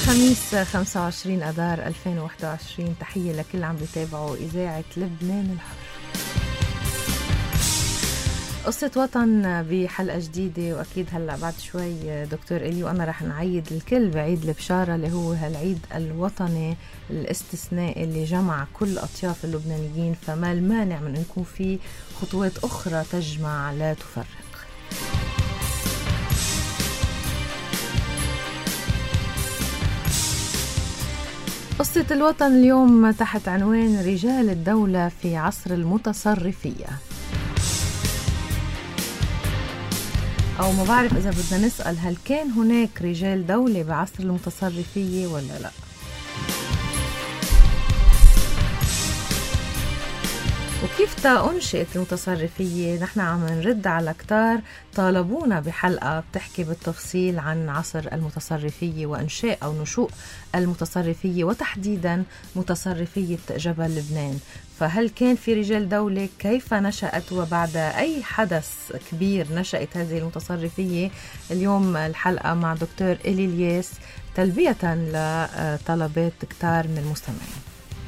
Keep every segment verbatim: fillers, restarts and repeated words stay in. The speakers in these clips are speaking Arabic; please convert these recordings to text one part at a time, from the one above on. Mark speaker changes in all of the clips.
Speaker 1: الخميس خمسة وعشرين أذار ألفين وواحد وعشرين. تحية لكل عم بيتابعوا إذاعة لبنان الحر. قصة وطن بحلقة جديدة، وأكيد هلأ بعد شوي دكتور إلي وأنا رح نعيد الكل بعيد البشارة اللي هو هالعيد الوطني الاستثنائي اللي جمع كل أطياف اللبنانيين، فما المانع من أن يكون في خطوات أخرى تجمع لا تفرق. قصة الوطن اليوم تحت عنوان رجال الدولة في عصر المتصرفية، أو ما بعرف إذا بدنا نسأل هل كان هناك رجال دولة بعصر المتصرفية ولا لا. وكيف تأنشئت المتصرفية؟ نحن عم نرد على كتار طالبونا بحلقة بتحكي بالتفصيل عن عصر المتصرفية وإنشاء أو نشوء المتصرفية، وتحديدا متصرفية جبل لبنان. فهل كان في رجال دولة؟ كيف نشأت؟ وبعد أي حدث كبير نشأت هذه المتصرفية؟ اليوم الحلقة مع دكتور إلي الياس تلبية لطلبات كتار من المستمعين.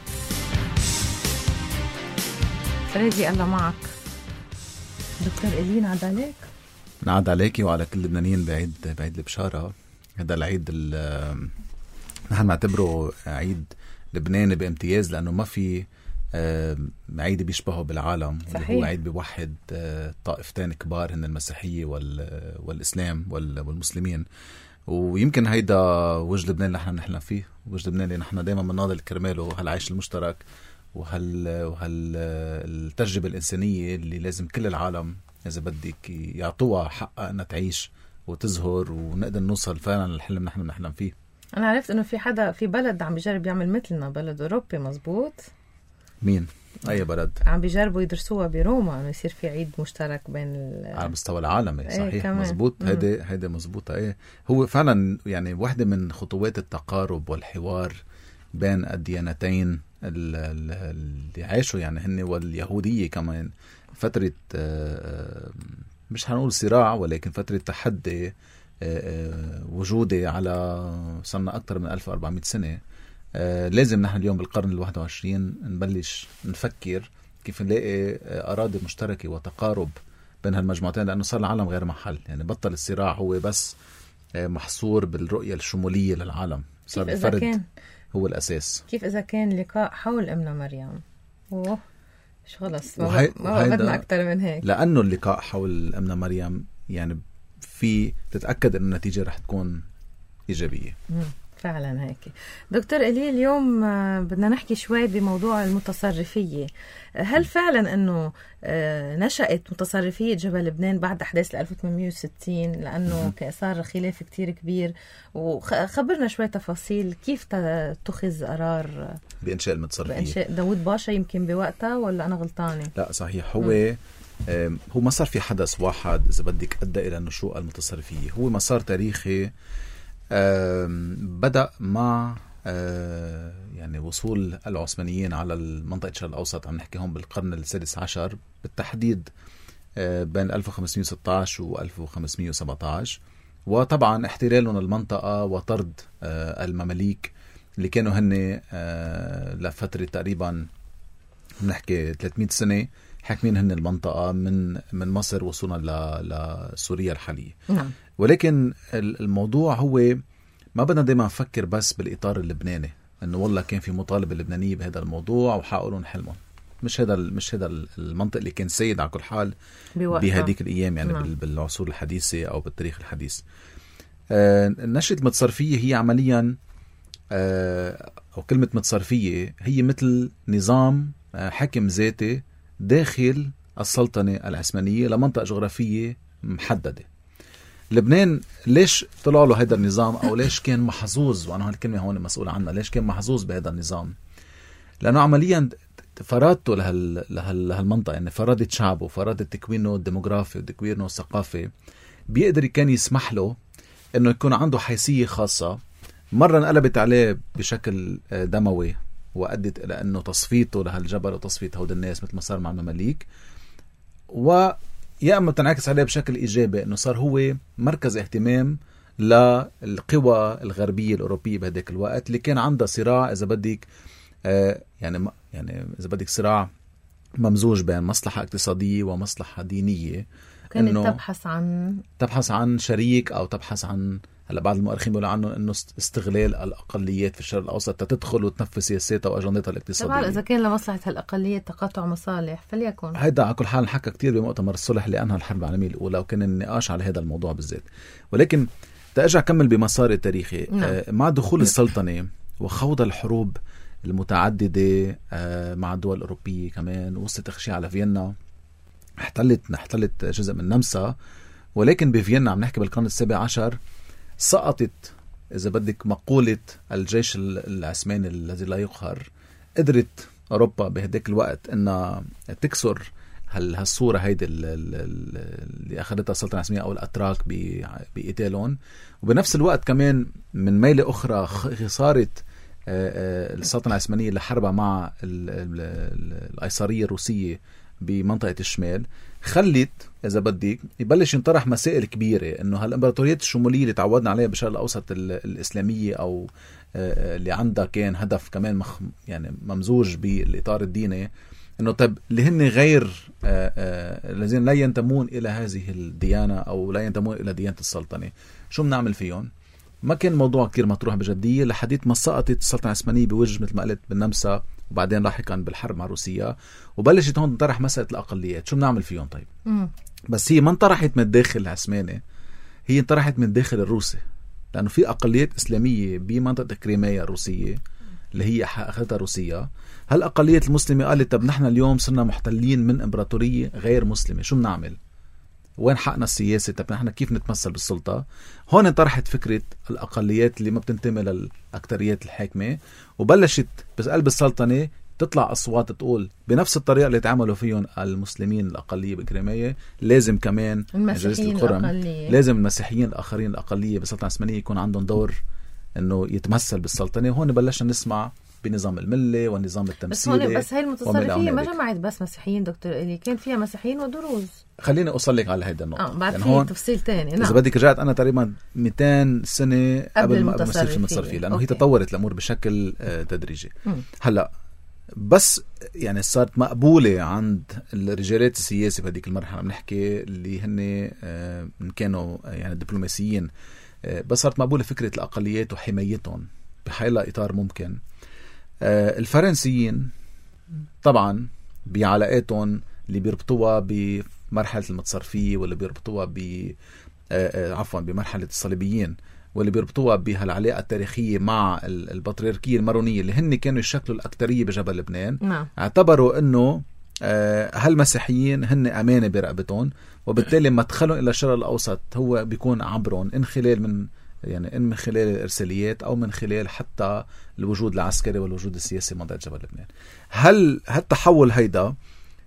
Speaker 1: فريدي الله معك. دكتور إلي نعد عليك.
Speaker 2: نعد عليكي وعلى كل اللبنانيين بعيد بعيد البشارة. هذا العيد نحن نعتبره عيد لبناني بامتياز، لأنه ما في عيد بيشبهه بالعالم.
Speaker 1: صحيح.
Speaker 2: هو عيد بيوحد طائفتين كبار هن المسيحية والإسلام والمسلمين، ويمكن هيدا وجه لبنان اللي نحن نحلم فيه، وجه لبنان اللي نحن دايما بنناضل كرماله، هالعيش المشترك وهال وهالتجربة الإنسانية اللي لازم كل العالم إذا بدك يعطوها حقها أنها تعيش وتزهر، ونقدر نوصل فعلا للحلم نحن نحلم فيه.
Speaker 1: أنا عرفت إنه في حدا في بلد عم بيجرب يعمل مثلنا، بلد أوروبي، مزبوط؟
Speaker 2: مين؟ أي بلد؟
Speaker 1: عم بيجربوا يدرسوها بروما إنه يصير في عيد مشترك بين
Speaker 2: على مستوى العالمي. صحيح.
Speaker 1: ايه
Speaker 2: مزبوط. هيدا هيدا مزبوطة. ايه هو فعلا يعني واحدة من خطوات التقارب والحوار بين الديانتين اللي عاشوا يعني هن واليهودية كمان فترة مش هنقول صراع ولكن فترة تحدي وجودي على صرنا أكثر من ألف وأربعمائة سنة. لازم نحن اليوم بالقرن الواحد وعشرين نبلش نفكر كيف نلاقي أراضي مشتركة وتقارب بين هالمجموعتين، لأنه صار العالم غير محل. يعني بطل الصراع هو بس محصور بالرؤية الشمولية للعالم، صار الفرد هو الأساس.
Speaker 1: كيف إذا كان لقاء حول أمنا مريم؟ أوه مش خلص ما,
Speaker 2: وهي...
Speaker 1: ما بدنا أكتر من هيك،
Speaker 2: لأنه اللقاء حول أمنا مريم يعني في تتأكد أن النتيجة رح تكون إيجابية.
Speaker 1: مم. فعلا هيك. دكتور إلي اليوم بدنا نحكي شوي بموضوع المتصرفية. هل فعلا أنه نشأت متصرفية جبل لبنان بعد أحداث ألف وثمانمائة وستين؟ لأنه صار خلاف كتير كبير، وخبرنا شوي تفاصيل كيف تتخذ قرار
Speaker 2: بإنشاء المتصرفية.
Speaker 1: بإنشاء داود باشا يمكن بوقتها، ولا أنا غلطانة؟
Speaker 2: لا صحيح. هو هو ما صار في حدث واحد إذا بدك أدى إلى نشوء المتصرفية. هو مسار تاريخي بدأ مع يعني وصول العثمانيين على المنطقة الشرق الأوسط، عم نحكي هون بالقرن السادس عشر بالتحديد بين ألف وخمسمائة وستة عشر و ألف وخمسمائة وسبعة عشر، وطبعا احتلالهم المنطقة وطرد المماليك اللي كانوا هن لفترة تقريبا نحكي ثلاثمائة سنة حاكمين هن المنطقة من من مصر وصولا لسوريا الحالية.
Speaker 1: نعم.
Speaker 2: ولكن الموضوع هو ما بدنا دايما نفكر بس بالإطار اللبناني، إنه والله كان في مطالبة لبنانية بهذا الموضوع وحققوا حلمهم. مش هذا مش هذا المنطق اللي كان سيد على كل حال بهذيك الأيام يعني. نعم. بالعصور الحديثة أو بالتاريخ الحديث. آه نشأة المتصرفية هي عمليا آه أو كلمة متصرفية هي مثل نظام آه حكم ذاتي داخل السلطنة العثمانية لمنطقة جغرافية محددة. لبنان ليش طلع له هذا النظام، أو ليش كان محظوظ، وأنا هالكلمة هون مسؤول عنها، ليش كان محظوظ بهذا النظام؟ لأنه عمليا فرادته لهال... لهال... لهالمنطقة، يعني فرادت شعبه، فرادت تكوينه الديموغرافي وتكوينه الثقافي، بيقدر كان يسمح له أنه يكون عنده حيثية خاصة. مرة انقلبت عليه بشكل دموي وأدت إلى أنه تصفيته لهالجبل وتصفية هود الناس مثل ما صار مع المماليك، ويا أما تنعكس عليه بشكل إيجابي أنه صار هو مركز اهتمام للقوى الغربية الأوروبية بهداك الوقت اللي كان عندها صراع إذا بدك آه يعني يعني إذا بدك صراع ممزوج بين مصلحة اقتصادية ومصلحة دينية،
Speaker 1: كانت تبحث عن
Speaker 2: تبحث عن شريك أو تبحث عن، هلا بعض المؤرخين بيقولوا عنه انه استغلال الاقليات في الشرق الاوسط تتدخل وتنفذ سياساتها واجندتها الاقتصاديه.
Speaker 1: طبعا اذا كان لمصلحه الاقليات تقاطع مصالح فليكن.
Speaker 2: هيدا على كل حال حكى كتير بمؤتمر الصلح اللي انهى الحرب العالميه الاولى، وكان النقاش على هذا الموضوع بالذات. ولكن ترجع كمل بمسار التاريخي. نعم. آه مع دخول السلطنه وخوض الحروب المتعدده آه مع الدول الاوروبيه كمان، وصلت اخشي على فيينا، احتلت احتلت جزء من النمسا. ولكن بفيينا عم نحكي بالقرن السابع عشر سقطت إذا بدك مقولة الجيش العثماني الذي لا يقهر. قدرت أوروبا بهداك الوقت أنها تكسر هالصورة هيدي اللي أخذتها السلطنة العثمانية أو الأتراك بقتالهم، وبنفس الوقت كمان من ميلة أخرى صارت السلطنة العثمانية لحربها مع القيصرية الروسية بمنطقة الشمال، خلت إذا بدك يبلش ينطرح مسائل كبيرة إنه هالإمبراطوريات الشمولية اللي تعودنا عليها بالشرق الأوسط الإسلامية أو اللي عندها كان هدف كمان مخ يعني ممزوج بالإطار الديني، إنه طب اللي هن غير الذين لا ينتمون إلى هذه الديانة أو لا ينتمون إلى ديانة السلطنة شو بنعمل فيهم؟ ما كان الموضوع كتير مطروح بجدية لحديث ما سقطت السلطنة العثمانية بوجه مثل ما قلت بالنمسا، وبعدين لاحقا بالحرب مع روسيا، وبلشت هون تنطرح مسألة الأقليات شو بنعمل فيهم طيب. مم. بس هي ما انطرحت من الداخل العثماني، هي انطرحت من الداخل الروسي، لأنه في أقليات إسلامية بمنطقة كريميا الروسية اللي هي أخذتها روسيا. هالأقليات المسلمة قالت طب نحن اليوم صرنا محتلين من إمبراطورية غير مسلمة، شو بنعمل؟ وين حقنا السياسي؟ طب نحن كيف نتمثل بالسلطة؟ هون انطرحت فكرة الأقليات اللي ما بتنتمي للأكتريات الحاكمة، وبلشت بقلب السلطنة تطلع أصوات تقول بنفس الطريقة اللي تعملوا فيهم المسلمين الأقلية بكريمية لازم كمان
Speaker 1: المسيحيين القرم،
Speaker 2: لازم المسيحيين الآخرين الأقلية بالسلطنة العثمانية يكون عندهم دور إنه يتمثل بالسلطنة. وهون بلشنا نسمع بنظام الملة والنظام التمثيلي.
Speaker 1: بس هون بس هاي المتصرفية ما جمعت بس مسيحيين دكتور إلي، كان فيها مسيحيين ودروز.
Speaker 2: خليني أوصلك على هيدا النقطة.
Speaker 1: اه بعد يعني في تفصيل تاني. نعم.
Speaker 2: إذا بدك رجعت أنا تقريبا مئتين سنة قبل ما أصير في المتصرفية، لأنه أوكي. هي تطورت الأمور بشكل تدريجي. م. هلا بس يعني صارت مقبولة عند الرجالات السياسي بهذيك المرحلة، بنحكي اللي هن كانوا يعني دبلوماسيين، بس صارت مقبولة فكرة الأقليات وحمايتهم بحيلا إطار ممكن. الفرنسيين طبعا بعلاقاتهم اللي بيربطوها بمرحلة المتصرفية واللي بيربطوها ب عفوا بمرحلة الصليبيين واللي بيربطوها بهالعلاقة التاريخية مع البطريركية المارونية اللي هن كانوا يشكلوا الأكترية بجبل لبنان. نعم. اعتبروا انه هالمسيحيين هن أمانة برقبتهم، وبالتالي مدخلهم إلى الشرق الأوسط هو بيكون عبرهم إن خلال من يعني إن من خلال الإرساليات أو من خلال حتى الوجود العسكري والوجود السياسي منطقة جبل لبنان. هل هالتحول هيدا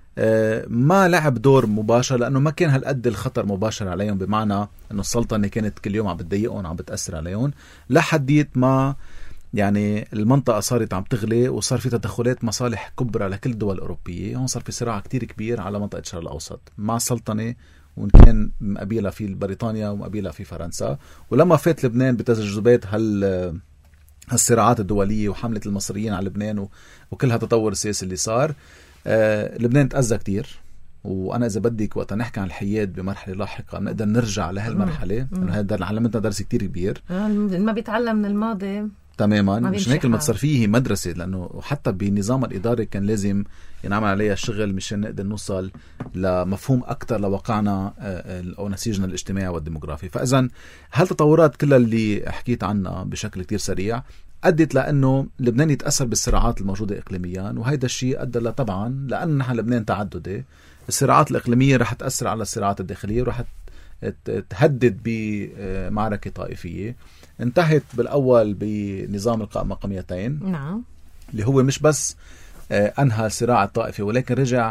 Speaker 2: ما لعب دور مباشر لأنه ما كان هالقد الخطر مباشر عليهم، بمعنى أنه السلطنة كانت كل يوم عم بتضايقهم عم بتأثر عليهم، لحديت ما يعني المنطقة صارت عم تغلي وصار في تدخلات مصالح كبرى لكل الدول الأوروبية. هون صار في صراع كتير كبير على منطقة الشرق الأوسط مع السلطنة، وإن كان مقابلها في بريطانيا ومقابلها في فرنسا. ولما فات لبنان بتذبذبات هال هالصراعات الدولية وحملة المصريين على لبنان وكل هالتطور السياسي اللي صار، آه لبنان تأذى كتير. وأنا إذا بدك وقت نحكي عن الحياد بمرحلة لاحقة نقدر نرجع لهالمرحلة، إنه هذا علمتنا درس كتير كبير.
Speaker 1: ما بيتعلم من الماضي
Speaker 2: تماما، مش هيك المتصرفية هي مدرسة، لأنه حتى بنظام الإداري كان لازم ينعمل عليها الشغل مشان نقدر نوصل لمفهوم أكتر لواقعنا أو نسيجنا الاجتماعي والديموغرافي. فإذن هالتطورات كلها اللي حكيت عنها بشكل كتير سريع أدت لأنه لبنان يتأثر بالصراعات الموجودة إقليميا، وهيدا الشيء أدى له طبعا لأن نحن لبنان تعددي، الصراعات الإقليمية رح تأثر على الصراعات الداخلية ورح تهدد بمعركة طائفية انتهت بالأول بنظام القائمة مقاميتين.
Speaker 1: نعم.
Speaker 2: اللي هو مش بس أنهى الصراع الطائفي ولكن رجع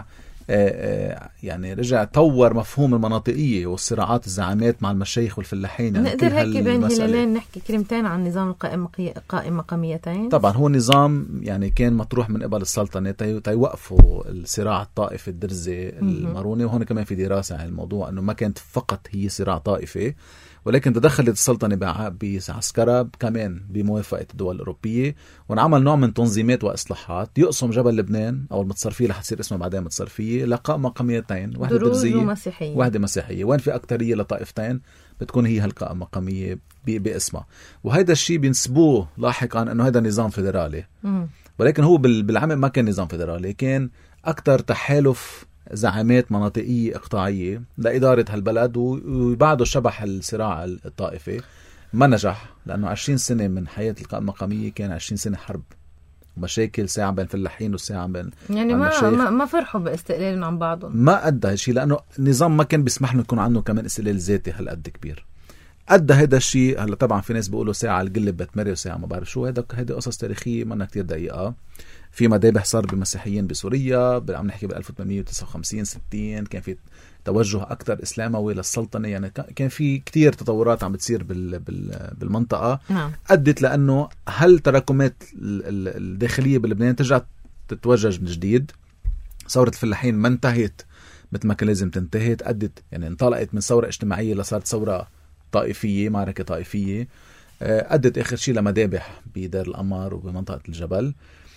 Speaker 2: يعني رجع طور مفهوم المناطقية والصراعات الزعامات مع المشايخ والفلاحين. يعني
Speaker 1: نقدر هيك بين هلالين نحكي كلمتين عن نظام القائمة قائمة مقاميتين.
Speaker 2: طبعا هو نظام يعني كان مطروح من قبل السلطنة تيوقفوا الصراع الطائفي الدرزي الماروني، وهون كمان في دراسة عن الموضوع أنه ما كانت فقط هي صراع طائفي، ولكن تدخلت السلطنة بعسكرها كمان بموافقة الدول الأوروبية، وانعمل نوع من تنظيمات وإصلاحات يقسم جبل لبنان أو المتصرفية رح تصير اسمها بعدين متصرفية لقاء مقاميتين، واحدة درزية
Speaker 1: ومسيحية
Speaker 2: واحدة مسيحية، وين في أكترية لطائفتين بتكون هي هالقاء مقامية باسمها. وهذا الشيء بينسبوه لاحقا أنه هذا نظام فيدرالي،
Speaker 1: م.
Speaker 2: ولكن هو بالعمل ما كان نظام فيدرالي، كان أكتر تحالف زعامات مناطقية إقطاعية لإدارة هالبلد، وبعده شبح الصراع الطائفي ما نجح، لأنه عشرين سنة من حياة القائمة المقامية كان عشرين سنة حرب ومشاكل، ساعة بين فلاحين وساعة بين
Speaker 1: يعني ما ما, ما فرحوا باستقلالهم عن بعضهم،
Speaker 2: ما أدى هالشيء لأنه النظام ما كان بيسمح له يكون عنده كمان استقلال ذاتي هالقد كبير. أدى هذا الشيء. هلا طبعا في ناس بيقولوا ساعة القلب بتمري وساعة ما بعرف شو، هذا هذه قصص تاريخية ما كتير دقيقة. في مذابح صار بمسيحيين بسوريا، عم نحكي بال ألف وثمانمية وتسعة وخمسين ستين، كان في توجه أكثر إسلاموي للسلطنة، يعني كان في كتير تطورات عم بتصير بال بال بالمنطقة
Speaker 1: نعم.
Speaker 2: أدت لأنه هل تراكمات الداخلية بلبنان ترجع تتوجج من جديد. ثورة الفلاحين ما انتهت مثل ما كان لازم تنتهي، أدت يعني انطلقت من ثورة اجتماعية لصارت ثورة طائفية، معركة طائفية، أدت آخر شيء لمذابح بدار القمر وبمنطقة الجبل.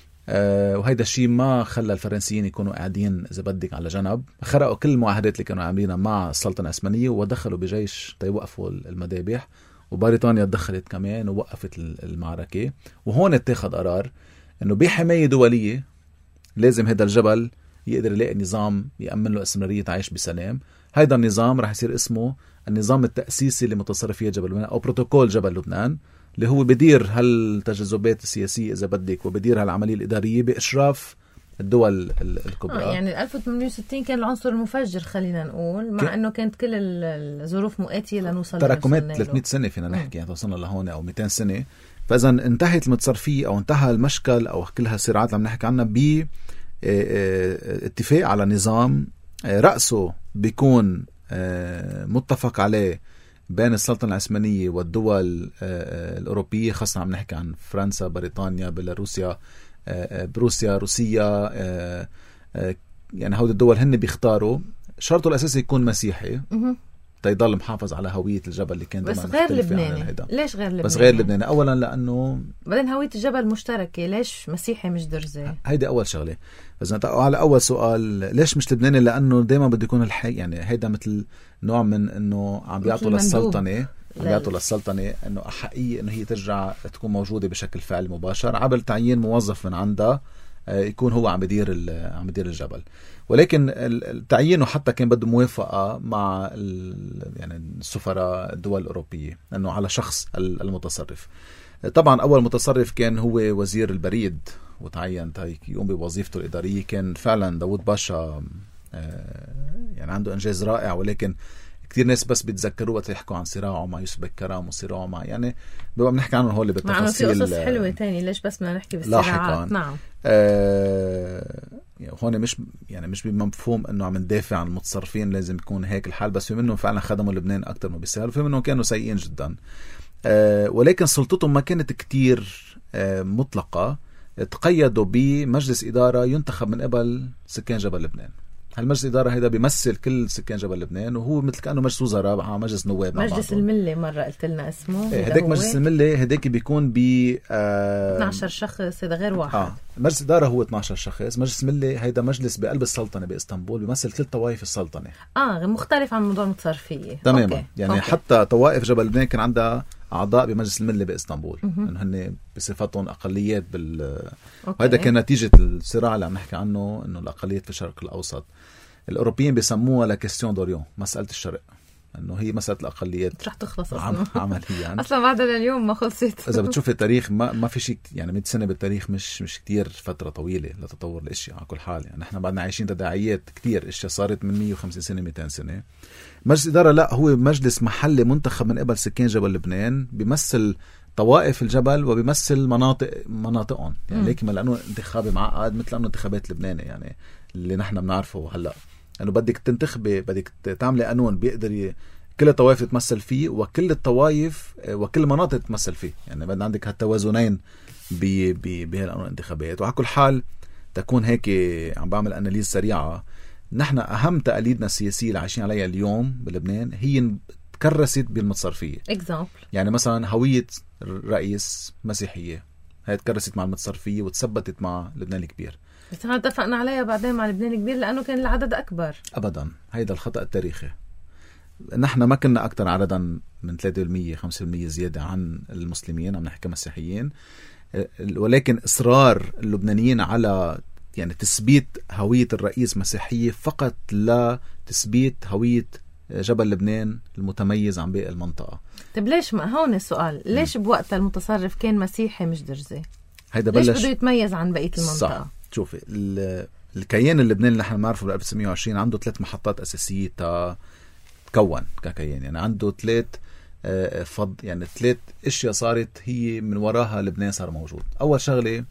Speaker 2: أه وهيدا الشيء ما خلى الفرنسيين يكونوا قاعدين إذا بدك على جنب، خرقوا كل المعاهدات اللي كانوا عاملينها مع السلطنة العثمانية ودخلوا بجيش تيوقفوا المذابح، وبريطانيا دخلت كمان ووقفت المعركة. وهون اتخذ قرار إنه بحماية دولية لازم هذا الجبل يقدر يلاقي نظام يأمن له استمرارية عيش بسلام. هيدا النظام رح يصير اسمه النظام التأسيسي لمتصرفية جبل لبنان أو بروتوكول جبل لبنان، اللي هو بدير هالتجاذبات السياسية إذا بدك وبدير هالعملية الإدارية بإشراف الدول الكبرى.
Speaker 1: آه يعني ألف وثمانمية وستين كان العنصر المفجر خلينا نقول، مع أنه كانت كل الظروف مؤاتية لنوصل
Speaker 2: تراكمات ثلاثمية سنة فينا نحكي، يعني توصلنا لهون أو مئتين سنة. فإذا انتهت المتصرفية أو انتهى المشكل أو كل هالصراعات اللي عم نحكي عنها ب اتفاق على نظام رأسه بيكون متفق عليه بين السلطنة العثمانية والدول الأوروبية، خاصة عم نحكي عن فرنسا، بريطانيا، بيلاروسيا، بروسيا، روسيا، يعني هؤلاء الدول هن بيختاروا. شرطه الأساسي يكون مسيحي تيضل محافظ على هوية الجبل اللي كان
Speaker 1: بس غير لبناني. ليش غير لبناني؟
Speaker 2: بس غير لبناني أولا لأنه
Speaker 1: بعدين هوية الجبل مشتركة، ليش مسيحي مش درزي؟
Speaker 2: هيدا أول شغلة. إذا على أول سؤال ليش مش لبناني، لأنه دايما بده يكون الحي، يعني هيدا مثل نوع من إنه عم بيعطوا للسلطنة عم بيعطوا للسلطنة إنه أحقية إنه هي ترجع تكون موجودة بشكل فعلي مباشر عبر تعيين موظف من عندها يكون هو عم بيدير عم بيدير الجبل. ولكن التعيينه حتى كان بده موافقة مع يعني السفراء الدول الأوروبية أنه على شخص المتصرف. طبعا أول متصرف كان هو وزير البريد وتعين يقوم بوظيفته الإدارية، كان فعلا داود باشا يعني عنده إنجاز رائع، ولكن كتير ناس بس بيتذكروا وقت يحكوا عن صراعه مع يوسف بكرام وصراعه مع يعني بقى بنحكي عنه هول بالتفاصيل.
Speaker 1: معنا في قصص حلوة تاني، ليش بس بدنا نحكي بالصراعات؟ نعم.
Speaker 2: آه يعني هون مش يعني مش بمفهوم انه عم ندافع عن المتصرفين لازم يكون هيك الحال، بس في منهم فعلا خدموا لبنان اكثر ما بيستاهلوا، في منهم كانوا سيئين جدا. آه ولكن سلطتهم ما كانت كتير آه مطلقة، تقيدوا بمجلس إدارة ينتخب من قبل سكان جبل لبنان. هالمجلس الإدارة هيدا بيمثل كل سكان جبل لبنان، وهو مثل كأنه مجلس وزراء مع مجلس نواب.
Speaker 1: مجلس الملة مرة قلت لنا اسمه
Speaker 2: هداك مجلس الملة، هداك بيكون ب
Speaker 1: آه اثني عشر شخص، هذا غير واحد.
Speaker 2: آه. مجلس الإدارة هو اثني عشر شخص. مجلس الملة هيدا مجلس بقلب السلطنة بإسطنبول، بيمثل كل طوائف السلطنة.
Speaker 1: اه مختلف عن موضوع المتصرفية
Speaker 2: تماما.
Speaker 1: أوكي.
Speaker 2: يعني
Speaker 1: أوكي.
Speaker 2: حتى طوائف جبل لبنان كان عندها أعضاء بمجلس الملة بإسطنبول، إنه هن بصفتهم أقليات بال. وهذا كان نتيجة الصراع اللي عم نحكي عنه، إنه الأقليات في الشرق الأوسط الأوروبيين بيسموها لكستيون دوريون، مسألة الشرق، إنه هي مسألة الأقليات
Speaker 1: رح تخلص أصلا
Speaker 2: عمليا يعني.
Speaker 1: أصلا بعد اليوم ما خلصت.
Speaker 2: إذا بتشوف التاريخ ما ما في شيء يعني مئة سنة بالتاريخ مش مش كتير فترة طويلة لتطور الأشياء على كل حال. يعني إحنا بعدنا عايشين تداعيات كتير أشياء صارت من مئة وخمسين سنة مئتين سنة. مجلس إدارة لا، هو مجلس محلي منتخب من قبل سكان جبل لبنان، بيمثل طوائف الجبل وبيمثل مناطق مناطقهم. يعني ليك ما لأنه انتخابي معقد مثل أنه انتخابات لبنانية، يعني اللي نحن بنعرفه هلا، انه بدك تنتخبي، بدك تعملي قانون بيقدر ي... كل الطوائف تمثل فيه وكل الطوائف وكل المناطق تمثل فيه، يعني بدنا عندك هالتوازنين بهالقانون الانتخابات. وعلى كل حال تكون هيك عم بعمل أناليز سريعة، نحن أهم تقاليدنا السياسية اللي عايشين عليها اليوم بلبنان هي تكرست بالمتصرفية.
Speaker 1: example.
Speaker 2: يعني مثلا هوية رئيس مسيحية هي تكرست مع المتصرفية وتثبتت مع لبنان الكبير،
Speaker 1: بس هل اتفقنا عليها بعدين مع لبنان الكبير لأنه كان العدد أكبر؟
Speaker 2: أبدا، هيدا الخطأ التاريخي. نحن ما كنا أكتر عددا من ثلاثة بالمية خمسة بالمية زيادة عن المسلمين، عم نحكي مسيحيين، ولكن إصرار اللبنانيين على يعني تثبيت هوية الرئيس مسيحية فقط لا تثبيت هوية جبل لبنان المتميز عن باقي المنطقة.
Speaker 1: طيب ليش ما هون السؤال، ليش بوقت المتصرف كان مسيحي مش درزي؟
Speaker 2: هيدا بلش
Speaker 1: ليش بده يتميز عن بقية المنطقة؟
Speaker 2: صح. شوفي الكيان اللبناني اللي نحن بنعرفه ب ألف وتسعمية وعشرين عنده ثلاث محطات أساسية تكون ككيان، يعني عنده ثلاث فض يعني ثلاث اشياء صارت هي من وراها لبنان صار موجود. اول شغله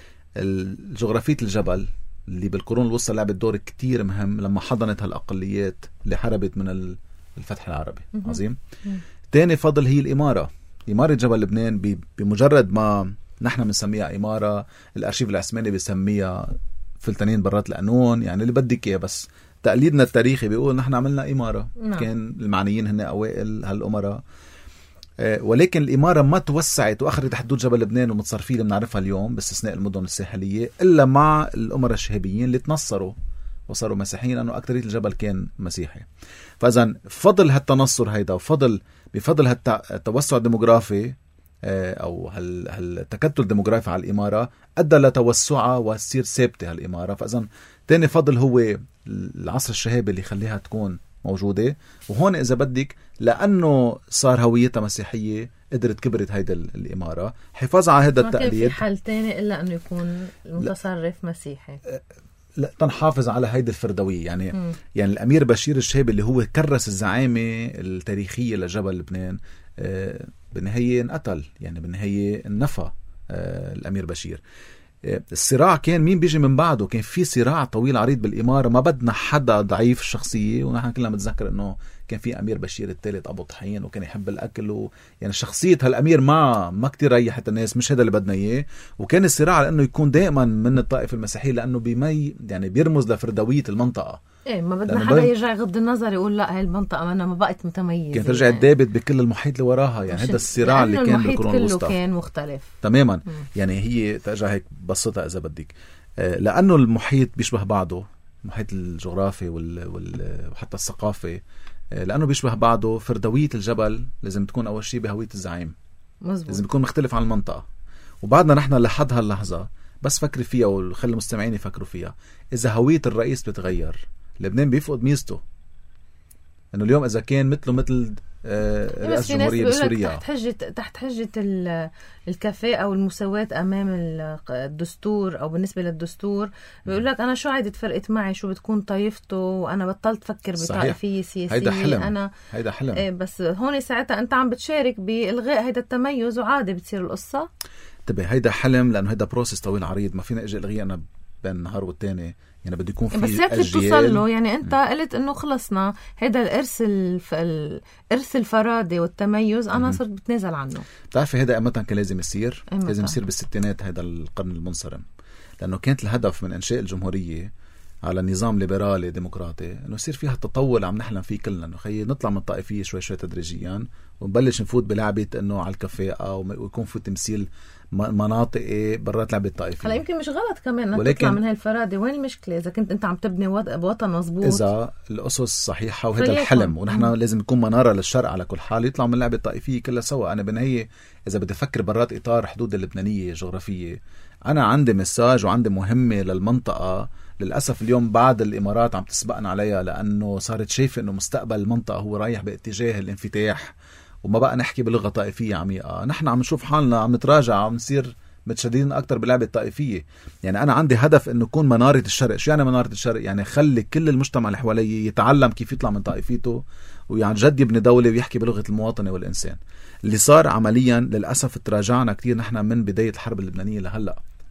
Speaker 2: الجغرافيه الجبل اللي بالقرون الوسطى لعبت دور كتير مهم لما حضنت هالاقليات اللي حربت من الفتح العربي. عظيم. ثاني فضل هي الاماره، اماره جبل لبنان بمجرد ما نحن بنسميها اماره، الارشيف العثماني بيسميها فلتانين برات القانون، يعني اللي بدك اياه، بس تقليدنا التاريخي بيقول نحن عملنا إمارة. نعم. كان المعنيين هن أوائل هالأمراء، أه ولكن الإمارة ما توسعت وأخذت حدود جبل لبنان ومتصرفين اللي بنعرفها اليوم باستثناء المدن الساحلية إلا مع الأمراء الشهابيين اللي تنصروا وصاروا مسيحيين لأنه أكترية الجبل كان مسيحي. فإذا فضل هالتنصر هيدا وفضل بفضل هالتوسع الديموغرافي أو هالتكتل الديموغرافي على الإمارة أدى لتوسعها وتصير ثابتة هالإمارة. فإذا تاني فضل هو العصر الشهابي اللي يخليها تكون موجودة، وهون إذا بدك لأنه صار هويتها مسيحية قدرت كبرت هيدا الإمارة حفاظ على هذا التقليد.
Speaker 1: ما في حل تاني إلا أنه يكون المتصرف لا مسيحي،
Speaker 2: لا تنحافظ على هيدا الفردوية. يعني م. يعني الأمير بشير الشهابي اللي هو كرس الزعامة التاريخية لجبل لبنان آه بالنهاية انقتل، يعني بالنهاية انفى آه الأمير بشير. الصراع كان مين بيجي من بعده، كان في صراع طويل عريض بالإمارة، ما بدنا حدا ضعيف الشخصية، ونحن كلنا متذكر انه كان في أمير بشير الثالث أبو طحين وكان يحب الأكل و... يعني شخصية هالأمير ما ما كتير ريحت الناس، مش هذا اللي بدنا إياه. وكان الصراع لأنه يكون دائما من الطائفة المسيحية لأنه بيمي يعني بيرمز لفردوية المنطقة.
Speaker 1: ايه ما بدنا حدا يرجع يغض النظر يقول لا هاي المنطقة أنا ما بقت متميزة،
Speaker 2: كانت ترجع تدابت بكل المحيط اللي وراها. يعني هذا الصراع اللي كان بالقرون الوسطى
Speaker 1: كان مختلف تماما.
Speaker 2: م. يعني هي ترجع هيك بسطها إذا بدك، آه لأنه المحيط بيشبه بعضه، المحيط الجغرافي وال... وال... وحتى الثقافي، آه لأنه بيشبه بعضه. فردوية الجبل لازم تكون أول شيء بهوية الزعيم، مزبوط. لازم يكون مختلف عن المنطقة. وبعدنا نحن لحد هاللحظة بس فكري فيها وخلي المستمعين يفكروا فيها، إذا هوية الرئيس بتتغير لبنان بيفقد ميزته. انه اليوم اذا كان مثله مثل آه رئاسة الجمهورية بسوريا
Speaker 1: تحت حجة تحت حجة الكفاءة والمساواة امام الدستور او بالنسبة للدستور، بيقول لك انا شو عادت فرقت معي شو بتكون طائفته، وانا بطلت فكر بطائفية سياسية.
Speaker 2: هيدا حلم.
Speaker 1: انا
Speaker 2: هيدا حلم.
Speaker 1: إيه بس هون ساعتها انت عم بتشارك بالغاء هيدا التميز وعادي بتصير القصة.
Speaker 2: تبي هيدا حلم لانه هيدا بروسيس طويل عريض، ما فينا اجي الغيه انا بين نهار والتاني، يعني بده يكون في
Speaker 1: بس هيك توصل له. يعني انت م. قلت انه خلصنا هيدا الارث الف... الارث الفرادي والتميز انا صرت بتنازل عنه.
Speaker 2: بتعرفي هيدا امتى كان لازم يصير؟ لازم يصير بالستينات هيدا القرن المنصرم، لانه كانت الهدف من انشاء الجمهوريه على نظام ليبرالي ديمقراطي انه يصير فيها التطور عم نحلم فيه كلنا، انه خي نطلع من الطائفيه شوي شوي تدريجيا ونبلش نفوت بلعبه انه على الكفاءه ويكون في تمثيل مناطقي برات لعبه الطائفيه.
Speaker 1: هلا يمكن مش غلط كمان انك تطلع من هالفرادة، وين المشكله اذا كنت انت عم تبني وطن مزبوط،
Speaker 2: اذا الاسس صحيحه وهذا الحلم، ونحن م. لازم نكون مناره للشرق على كل حال، يطلع من لعبه الطائفيه كلها سوا. انا بالنهايه اذا بدي افكر برات اطار حدود اللبنانيه الجغرافيه، انا عندي مساج وعندي مهمه للمنطقه. للأسف اليوم بعد الإمارات عم تسبقنا عليها، لأنه صارت شايفة أنه مستقبل المنطقة هو رايح باتجاه الانفتاح، وما بقى نحكي بلغة طائفية عميقة. نحن عم نشوف حالنا عم نتراجع، عم نصير متشددين أكتر بلعبة الطائفية. يعني أنا عندي هدف أنه يكون منارة الشرق. شو يعني منارة الشرق؟ يعني خلي كل المجتمع اللي حواليه يتعلم كيف يطلع من طائفيته ويعني جد يبني دولة ويحكي بلغة المواطنة والإنسان. اللي صار عمليا للأسف تراجعنا كتير نحن من بداية الحرب اللبنانية لهلأ.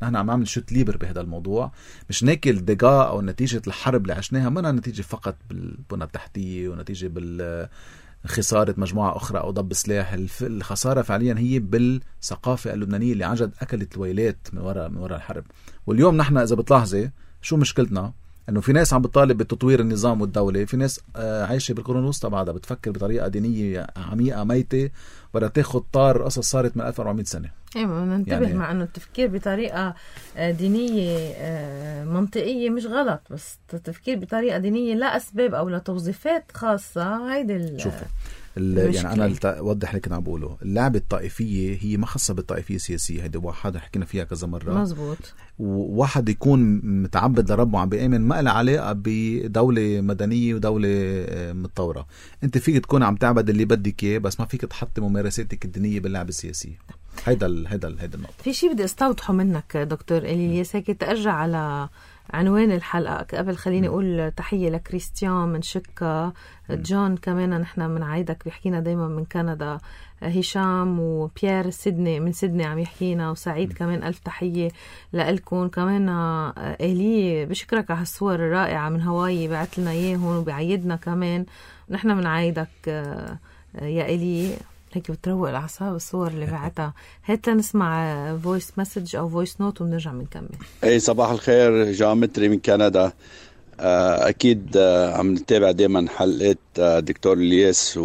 Speaker 2: نحن عم نعمل شوت ليبر بهذا الموضوع. مش ناكل دقاء أو نتيجة الحرب اللي عشناها، منها نتيجة فقط بالبنى التحتية ونتيجة بالخسارة مجموعة أخرى أو ضب سلاح. الخسارة فعليا هي بالثقافة اللبنانية اللي عجد أكلت الويلات من وراء من وراء الحرب. واليوم نحن إذا بتلاحظي شو مشكلتنا؟ انه في ناس عم بتطالب بتطوير النظام والدوله، في ناس عايشه بالقرون الوسطى بعدها بتفكر بطريقه دينيه عميقه ميته بدها تاخذ طار قصص صارت من ألف وأربعمية سنه.
Speaker 1: ايوه ننتبه يعني مع انه التفكير بطريقه دينيه منطقيه مش غلط، بس التفكير بطريقه دينيه لا اسباب او لتوظيفات خاصه هيدي.
Speaker 2: شوفوا يعني انا اوضح لك انا عم بقوله، اللعبه الطائفيه هي ما خاصه بالطائفيه السياسيه، هيدي واحد حكينا فيها كذا مره.
Speaker 1: مزبوط.
Speaker 2: وواحد يكون متعبد لربه عم بيامن ما له علاقه بدوله مدنيه ودوله متطوره. انت فيك تكون عم تعبد اللي بدك اياه، بس ما فيك تحط ممارساتك الدينيه باللعبه السياسيه. هيدا ال هيدا ال هيدا النقطه.
Speaker 1: في شيء بدي استوضحه منك دكتور إلياس، هيك ترجع على عنوان الحلقة قبل. خليني أقول تحية لكريستيان من شكا، جون كمان نحن من عايدك بيحكينا دايما من كندا، هشام وبيير سيدني من سيدني عم يحكينا، وسعيد كمان ألف تحية لألكم كمان. إلي بشكرك على الصور الرائعة من هواي بعت لنا إياهم وبيعيدنا كمان. نحن من عايدك يا إلي، هيك بتروق الأعصاب الصور اللي بعتها. هات نسمع فويس مسج أو فويس نوت وبنرجع بنكمل.
Speaker 3: أي صباح الخير، جامتري من كندا. أكيد عم نتابع دائما حلقات دكتور إلياس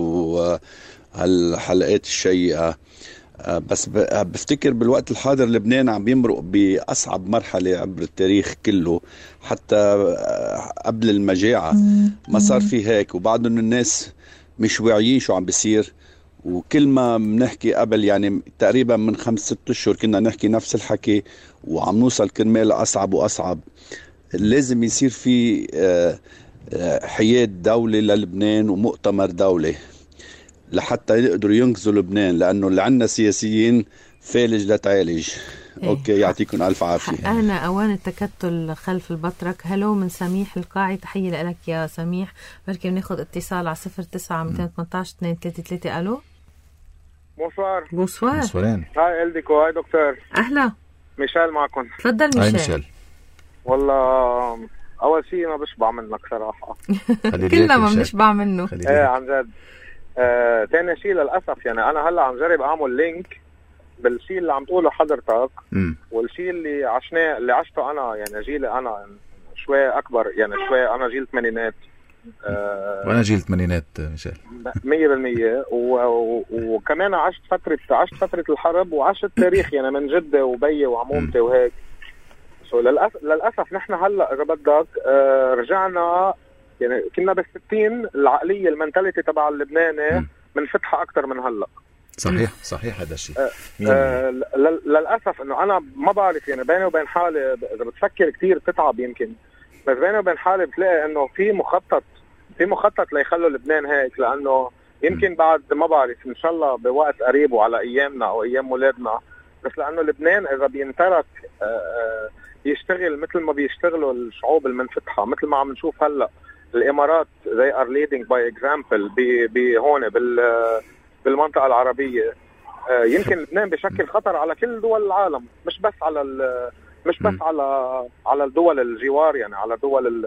Speaker 3: وهالحلقات الشيقة، بس بفتكر بالوقت الحاضر لبنان عم بيمرق بأصعب مرحلة عبر التاريخ كله، حتى قبل المجاعة ما صار في هيك، وبعضهم الناس مش واعيين شو عم بيصير. وكل ما بنحكي قبل يعني تقريبا من خمس ست اشهر كنا نحكي نفس الحكي، وعم نوصل كرمال اصعب واصعب. لازم يصير في حياد دولة للبنان ومؤتمر دولة لحتى يقدروا ينقذوا لبنان، لانه اللي عنا سياسيين فالج لتعالج. إيه. اوكي، يعطيكم الف عافيه.
Speaker 1: انا اوان التكتل خلف البطرك. هلو من سميح القاعي، تحيه لك يا سميح. بركي بناخذ اتصال على صفر تسعة مئتين وثمانية عشر اثنين ثلاثة ثلاثة. الو
Speaker 4: بونسوار.
Speaker 1: بونسوار.
Speaker 2: بونسوارين.
Speaker 4: هاي إلديكو، هاي دكتور.
Speaker 1: اهلا
Speaker 4: ميشيل معكم.
Speaker 1: تفضل ميشيل.
Speaker 2: هاي ميشيل.
Speaker 4: والله اول شيء ما بشبع منك صراحه.
Speaker 1: كلنا ما بنشبع منه.
Speaker 4: ايه عن جد. آه، تاني شيء للاسف يعني انا هلا عم جرب اعمل لينك بالشيء اللي عم تقوله حضرتك م. والشيء اللي عشناه اللي عشته انا، يعني جيلي انا شوي اكبر، يعني شوي انا جيل الثمانينات.
Speaker 2: أه وانا جيل الثمانينات ميشيل
Speaker 4: مية بالمية. وكمان عشت فترة عشت فترة الحرب وعشت التاريخ يعني من جدة وبي وعمومتي وهيك. سو للأسف للأسف نحن هلا إذا بدك آه رجعنا، يعني كنا بالستين العقلية المنتاليتي تبع اللبناني منفتحة أكتر من هلا.
Speaker 2: صحيح صحيح هذا الشيء.
Speaker 4: آه آه للأسف إنه أنا ما بعرف، يعني بيني وبين حالي إذا بتفكر كتير بتتعب يمكن، بس بيني وبين حالي بتلاقي إنه في مخطط في مخطط ليخلوا لبنان هيك، لأنه يمكن بعد ما بعرف إن شاء الله بوقت قريب وعلى أيامنا أو أيام ولادنا، بس لأنه لبنان إذا بينترك آه آه يشتغل مثل ما بيشتغلوا الشعوب المنفتحة، مثل ما عم نشوف هلا الإمارات they are leading by example بهون بالمنطقة العربية. يمكن لبنان بشكل خطر على كل دول العالم، مش بس على مش بس على على الدول الجوار، يعني على دول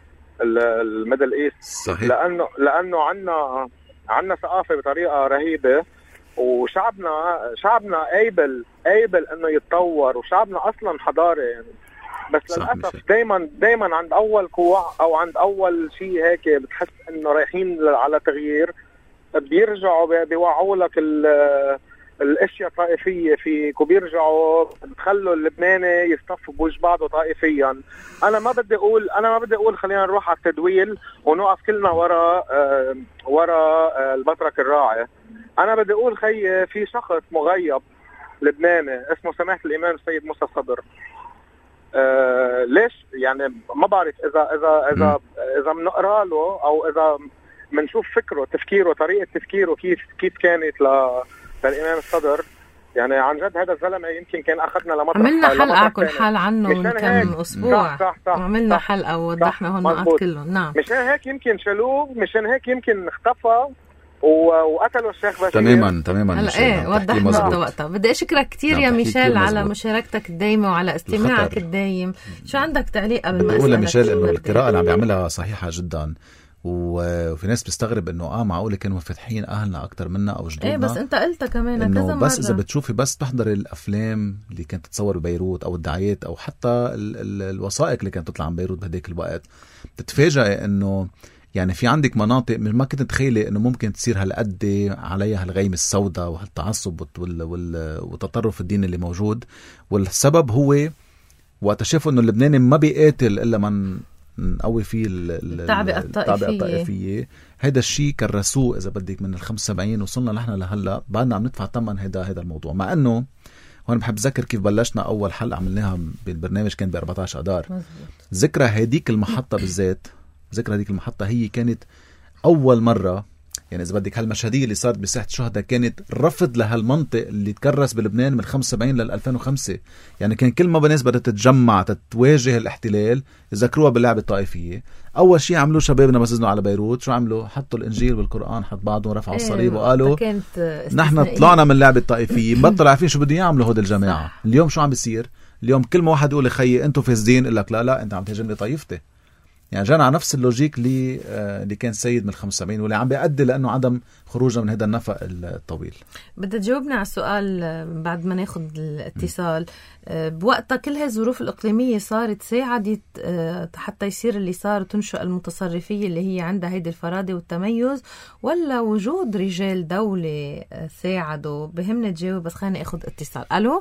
Speaker 4: الميدل ايست.
Speaker 2: صحيح.
Speaker 4: لأنه لأنه عنا عنا ثقافة بطريقة رهيبة، وشعبنا شعبنا قابل قابل انه يتطور، وشعبنا اصلا حضاري يعني. بس للاسف دائما دائما عند اول كوع او عند اول شيء هيك بتحس انه رايحين على تغيير، بيرجعوا بيوعوا لك الاشياء طائفيه فيك، وبيرجعوا بتخلوا اللبناني يصطف بوجه بعضه طائفيا. انا ما بدي اقول انا ما بدي اقول خلينا نروح على التدويل ونقف كلنا ورا آه ورا آه البطرك الراعي. انا بدي اقول خي في شخص مغيب لبناني اسمه سماحة الامام السيد موسى صدر. آه ليش يعني ما بعرف اذا اذا اذا اذا بنقرا له او اذا بنشوف فكره تفكيره طريقه تفكيره كيف كيف كانت للامام الصدر. يعني عن جد هذا الزلمه يمكن كان اخذنا لمطرح،
Speaker 1: عملنا حلقه كل حال عنه من كم اسبوع.
Speaker 4: صح صح صح
Speaker 1: وعملنا
Speaker 4: صح
Speaker 1: حلقه ووضحنا هون النقاط كلهم. نعم
Speaker 4: مشان هيك يمكن شالوه، مشان هيك يمكن اختفى وقتلوا الشيخ بشير.
Speaker 2: تماما تماما.
Speaker 1: هلا ايه وضحنا وقتها. بدي اشكرك كثير يا ميشيل على مشاركتك الدايمه وعلى استماعك الدايم. شو عندك تعليق قبل ما اسالك؟
Speaker 2: بقول ميشيل انه القراءه اللي عم بيعملها صحيحه جدا، وفي ناس بتستغرب انه اه معقوله كانوا فاتحين اهلنا اكثر منا او جدودنا.
Speaker 1: ايه بس انت قلتها كمان كذا مره.
Speaker 2: بس اذا بتشوفي بس تحضري الافلام اللي كانت تتصور ببيروت او الدعايات او حتى ال ال الوثائق اللي كانت تطلع عن بيروت بهديك الوقت، بتتفاجئي انه يعني في عندك مناطق ما كنت تتخيلي انه ممكن تصير هالقد عليها الغيمه السوداء وهالتعصب والتطرف الديني اللي موجود. والسبب هو وقت شافوا انه اللبناني ما بيقاتل الا من نقوي فيه
Speaker 1: التعبئة
Speaker 2: الطائفية. هيدا الشيء كرسوه إذا بدك من الخمسة وسبعين وصلنا نحن لهلا بعدنا عم ندفع ثمن هيدا هيدا الموضوع. مع إنه هون بحب ذكر كيف بلشنا أول حلقة عملناها بالبرنامج كان ب أربعة عشر أدار. ذكرى هديك المحطة بالذات، ذكرى هديك المحطة هي كانت أول مرة يعني إذا بدك هالمشهدية اللي صارت بساحة الشهداء كانت رفض لهالمنطق اللي تكرس بلبنان من خمسة وسبعين لل ألفين وخمسة. يعني كان كل ما بالناس بدها تتجمع تتواجه الاحتلال يذكروها باللعبة الطائفية. أول شيء عملوه شبابنا بس على بيروت شو عملوا؟ حطوا الإنجيل والقرآن حط بعضهم رفعوا الصليب إيه وقالوا نحن طلعنا من اللعبة الطائفية بطل عارفين شو بدهم يعملوا هود الجماعة. اليوم شو عم بيصير؟ اليوم كل ما واحد يقول خيي أنتوا فاسدين يقول لك لا لا أنت عم تهاجم لي طائفتي. يعني جانا على نفس اللوجيك اللي اللي كان سيد من الخمسة وسبعين واللي عم بيؤدي لأنه عدم خروجنا من هذا النفق الطويل.
Speaker 1: بدي تجاوبنا على السؤال بعد ما ناخد الاتصال. بوقتها كل هالظروف الإقليمية صارت ساعدت حتى يصير اللي صار تنشأ المتصرفية اللي هي عندها هيدي الفرادة والتميز، ولا وجود رجال دولة ساعدوا؟ بهمنا تجاوب بس خليني أخذ اتصال. ألو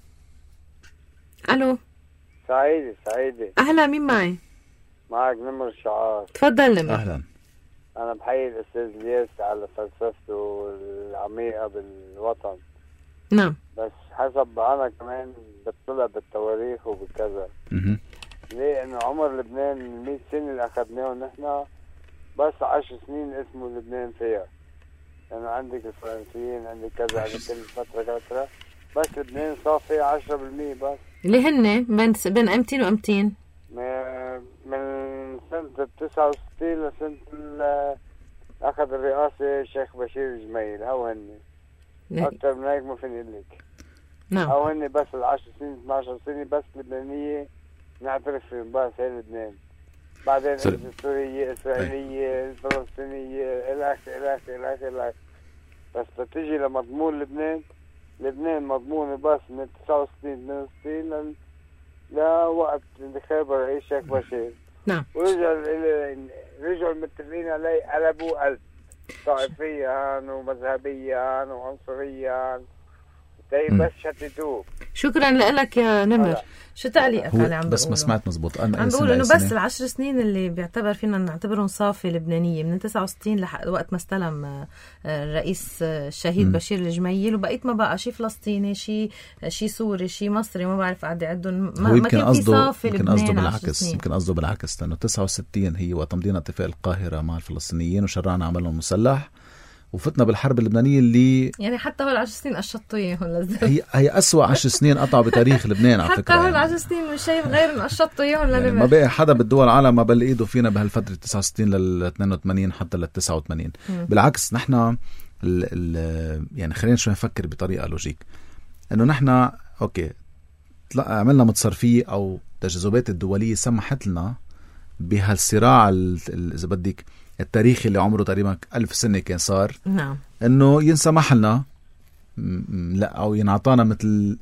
Speaker 1: ألو
Speaker 5: سعيدة سعيدة
Speaker 1: أهلا، مين معي؟
Speaker 5: معك نمر شعار.
Speaker 1: تفضل نمر.
Speaker 2: أهلا.
Speaker 5: أنا بحيي الأستاذ الياس على فلسفته العميقة بالوطن.
Speaker 1: نعم.
Speaker 5: بس حسب أنا كمان بطلع بالتواريخ وبكذا. ليه؟ إنه عمر لبنان المية سنة اللي أخذناهم نحن بس عشر سنين اسمه لبنان فيها. يعني عندك الفرنسيين عندك كذا عندك كل فترة فترة بس لبنان صار فيها عشرة بالمية بس.
Speaker 1: اللي هن بين بين أمتين وأمتين.
Speaker 5: من سنة تسعة وستين لسنة أخذ الرئاسة الشيخ بشير جميل. هاو هني أكتر من هيك ما فيني أقول لك.
Speaker 1: نعم.
Speaker 5: هاو هني بس العشر سنين اثني عشر سنة بس لبنانية نعترف فيهم بس هي لبنان. بعدين السورية الإسرائيلية الفلسطينية الأخ الأخ الأخ الأخ بس تتجي لمضمون لبنان. لبنان مضمونة بس من تسعة وستين ثمانية وستين لل لا وقت انتخاب الرئيس الشيخ بشير.
Speaker 1: نعم.
Speaker 5: ورجع رجعوا المتفقين عليه قلبوا قلب طائفيا ومذهبيا وعنصريا بس شتتوه.
Speaker 1: شكرا لك يا نمر. شو تعليقك على عم
Speaker 2: بس ما سمعت مزبوط.
Speaker 1: أنا عم بقول انه بس العشر سنين اللي بيعتبر فينا نعتبرهم صافي لبنانية من تسعة وستين لحد وقت ما استلم الرئيس الشهيد م. بشير الجميل، وبقيت ما بقى شي فلسطيني شي شي سوري شي مصري ما بعرف قاعد يعدهم. ما, ما كان في صافي لبنان.
Speaker 2: يمكن قصده بالعكس يمكن قصده بالعكس لأنه تسعة وستين هي وقت مضينا اتفاق القاهرة مع الفلسطينيين وشرعنا عملهم مسلح وفتنا بالحرب اللبنانية اللي
Speaker 1: يعني حتى هول عشر سنين قشطوا اياهم.
Speaker 2: هي هي أسوأ عشر سنين قطعوا بتاريخ لبنان على فكرة.
Speaker 1: حتى هول عشر سنين مش شايف غير ان قشطوا اياهم لنمر.
Speaker 2: يعني ما بقى حدا بالدول العالم ما بل ايده فينا بهالفترة تسعة وستين لل اثنين وثمانين حتى لل تسعة وثمانين. بالعكس نحن ال ال يعني خلينا شوي نفكر بطريقة لوجيك انه نحن اوكي عملنا متصرفية او تجاذبات الدولية سمحت لنا بهالصراع اذا بدك التاريخي اللي عمره تقريبا ألف سنة كان صار.
Speaker 1: نعم.
Speaker 2: إنه ينسمح لنا لا أو ينعطانا مثل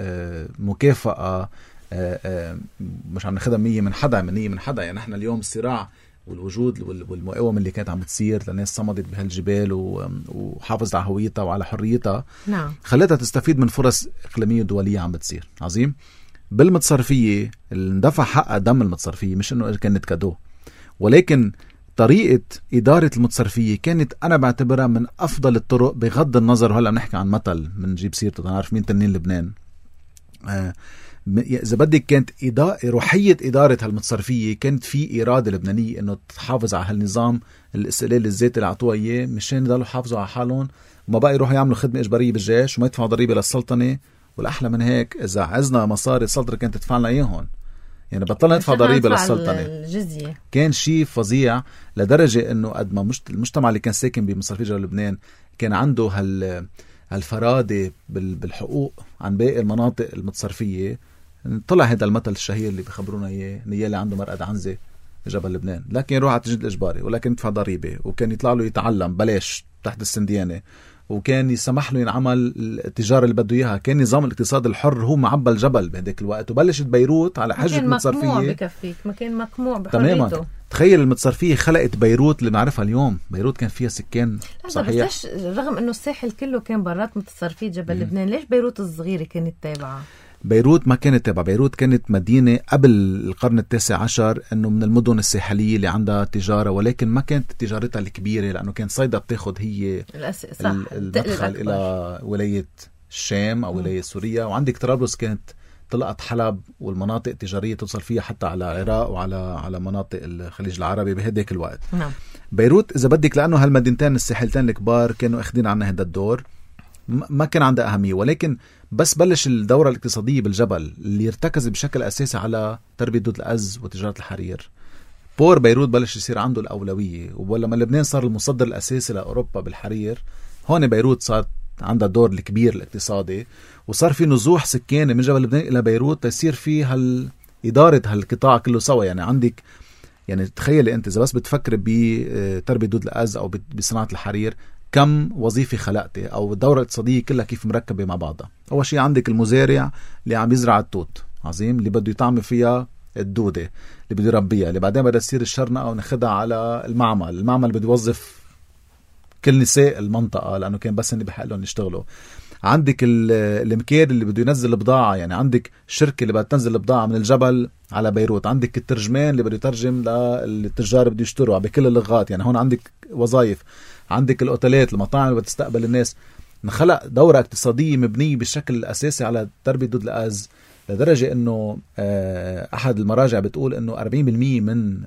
Speaker 2: مكافأة مش عم ناخدها مية من حدا منية من حدا. يعني احنا اليوم الصراع والوجود والمقاومة اللي كانت عم بتصير لناس صمدت بهالجبال وحافظت على هويتها وعلى حريتها.
Speaker 1: نعم.
Speaker 2: خلتها تستفيد من فرص إقليمية ودولية عم بتصير. عظيم. بالمتصرفية اللي اندفع حقها دم المتصرفية مش إنه كانت كادو، ولكن طريقة إدارة المتصرفية كانت أنا بعتبرها من أفضل الطرق بغض النظر. وهلأ بنحكي عن مثل من جيب سيرته تنعرف مين تنين لبنان. آه إذا بدك كانت إدا... روحية إدارة هالمتصرفية كانت في إرادة لبنانية إنه تحافظ على هالنظام الاستقلال الذاتي اللي عطوه إياه مشان يضلوا يحافظوا على حالهم وما بقى يروحوا يعملوا خدمة إجبارية بالجيش وما يدفعوا ضريبة للسلطنة. والأحلى من هيك إذا عزنا مصاري السلطنة كانت تدفع لنا إياهم. يعني بطلنا ندفع ضريبة للسلطنة.
Speaker 1: الجزية
Speaker 2: كان شيء فظيع لدرجة انه قد ما المجتمع اللي كان ساكن بمصرفية جبل لبنان كان عنده هال هالفرادة بالحقوق عن باقي المناطق المتصرفية. طلع هذا المثل الشهير اللي بيخبرونا اياه، نيالي عنده مرقد عنزة بجبل لبنان، لكن يروح على التجديد الإجباري ولكن يدفع ضريبة، وكان يطلع له يتعلم بلاش تحت السنديانة، وكان يسمح له ينعمل التجارة اللي بده إياها. كان نظام الاقتصاد الحر هو معبى الجبل بهديك الوقت، وبلشت بيروت على حجة متصرفية.
Speaker 1: مكان مقموع بكفيك، مكان مقموع بحريته.
Speaker 2: تماما. تخيل المتصرفية خلقت بيروت اللي نعرفها اليوم. بيروت كان فيها سكان صحيح،
Speaker 1: بس رغم انه الساحل كله كان برات متصرفية جبل لبنان، ليش بيروت الصغيرة كانت تابعة؟
Speaker 2: بيروت ما كانت تابعة. بيروت كانت مدينة قبل القرن التاسع عشر، انه من المدن الساحلية اللي عندها تجارة، ولكن ما كانت تجارتها الكبيرة، لانه كان صيدا بتاخد هي
Speaker 1: الأس...
Speaker 2: المدخل الى ولاية الشام او ولاية سوريا. وعندك طرابلس كانت طلقت حلب والمناطق التجارية توصل فيها حتى على العراق وعلى على مناطق الخليج العربي بهديك الوقت.
Speaker 1: نعم.
Speaker 2: بيروت اذا بدك لانه هالمدينتين الساحلتين الكبار كانوا اخذين عنها هذا الدور، ما كان عندها أهمية. ولكن بس بلش الدورة الاقتصادية بالجبل اللي ارتكز بشكل أساسي على تربية دود الأز وتجارة الحرير، بور بيروت بلش يصير عنده الأولوية. ولما لبنان صار المصدر الأساسي لأوروبا بالحرير، هون بيروت صار عندها دور الكبير الاقتصادي، وصار في نزوح سكاني من جبل لبنان إلى بيروت تيصير في هال إدارة هالقطاع كله سوا. يعني عندك يعني تخيل أنت إذا بس بتفكر بتربية دود الأز أو بصناعة الحرير، كم وظيفة خلقتي، أو الدورة الاقتصادية كلها كيف مركبة مع بعضها. أول شيء عندك المزارع اللي عم يزرع التوت عظيم، اللي بده يطعم فيها الدودة، اللي بده يربيها، اللي بعدين بدها تصير الشرنقة وناخدها على المعمل. المعمل بده يوظف كل نساء المنطقة لأنه كان بس اللي بحق لهم يشتغلوا. عندك المكير اللي بده ينزل البضاعة، يعني عندك الشركة اللي بدها تنزل البضاعة من الجبل على بيروت. عندك الترجمان اللي بده يترجم للتجار بده يشتروا بكل اللغات، يعني هون عندك وظائف. عندك الأوتيلات، المطاعم اللي بتستقبل الناس. نخلق دورة اقتصادية مبنية بالشكل الأساسي على تربية دود الأز، لدرجة أنه أحد المراجع بتقول أنه أربعين بالمية من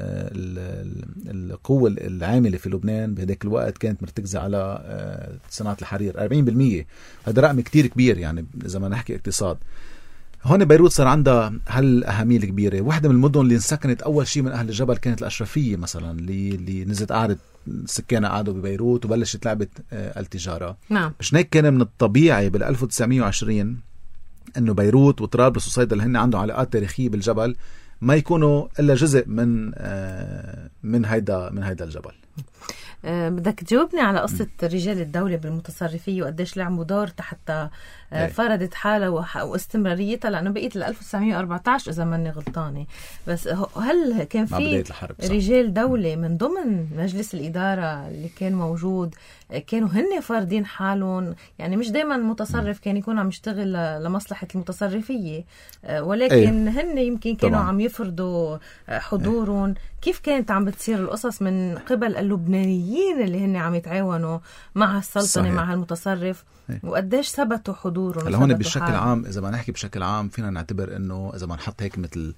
Speaker 2: القوة العاملة في لبنان بهذاك الوقت كانت مرتكزة على صناعة الحرير. أربعين بالمية هذا رقم كتير كبير يعني إذا ما نحكي اقتصاد. هون بيروت صار عندها هالأهمية الكبيرة. واحدة من المدن اللي انسكنت أول شيء من أهل الجبل كانت الأشرفية مثلا، اللي, اللي نزلت قعدت سكانها قعدوا ببيروت وبلشت لعبة التجارة.
Speaker 1: نعم.
Speaker 2: مش هيك كان من الطبيعي بال ألف وتسعمية وعشرين إنه بيروت وطرابلس وصيدا اللي هن عندهم علاقات تاريخية بالجبل ما يكونوا إلا جزء من من هيدا من هيدا الجبل.
Speaker 1: أه بدك تجاوبني على قصة رجال الدولة بالمتصرفية وقديش لعبوا دور حتى أه فرضت حالة واستمراريتها، لأنه بقيت ل ألف وتسعمية وأربعة عشر إذا ماني غلطانة. بس هل كان في رجال دولة من ضمن مجلس الإدارة اللي كان موجود كانوا هن فاردين حالهم؟ يعني مش دايما المتصرف كان يكون عم يشتغل لمصلحة المتصرفية، ولكن أيه. هن يمكن كانوا طبعا. عم يفرضوا حضورهم. كيف كانت عم بتصير القصص من قبل اللبنانيين اللي هن عم يتعاونوا مع السلطنة صحيح. مع المتصرف أيه. وقديش ثبتوا حضورهم؟
Speaker 2: هلا هون بشكل حال. عام إذا ما نحكي بشكل عام فينا نعتبر إنه إذا ما نحط هيك مثل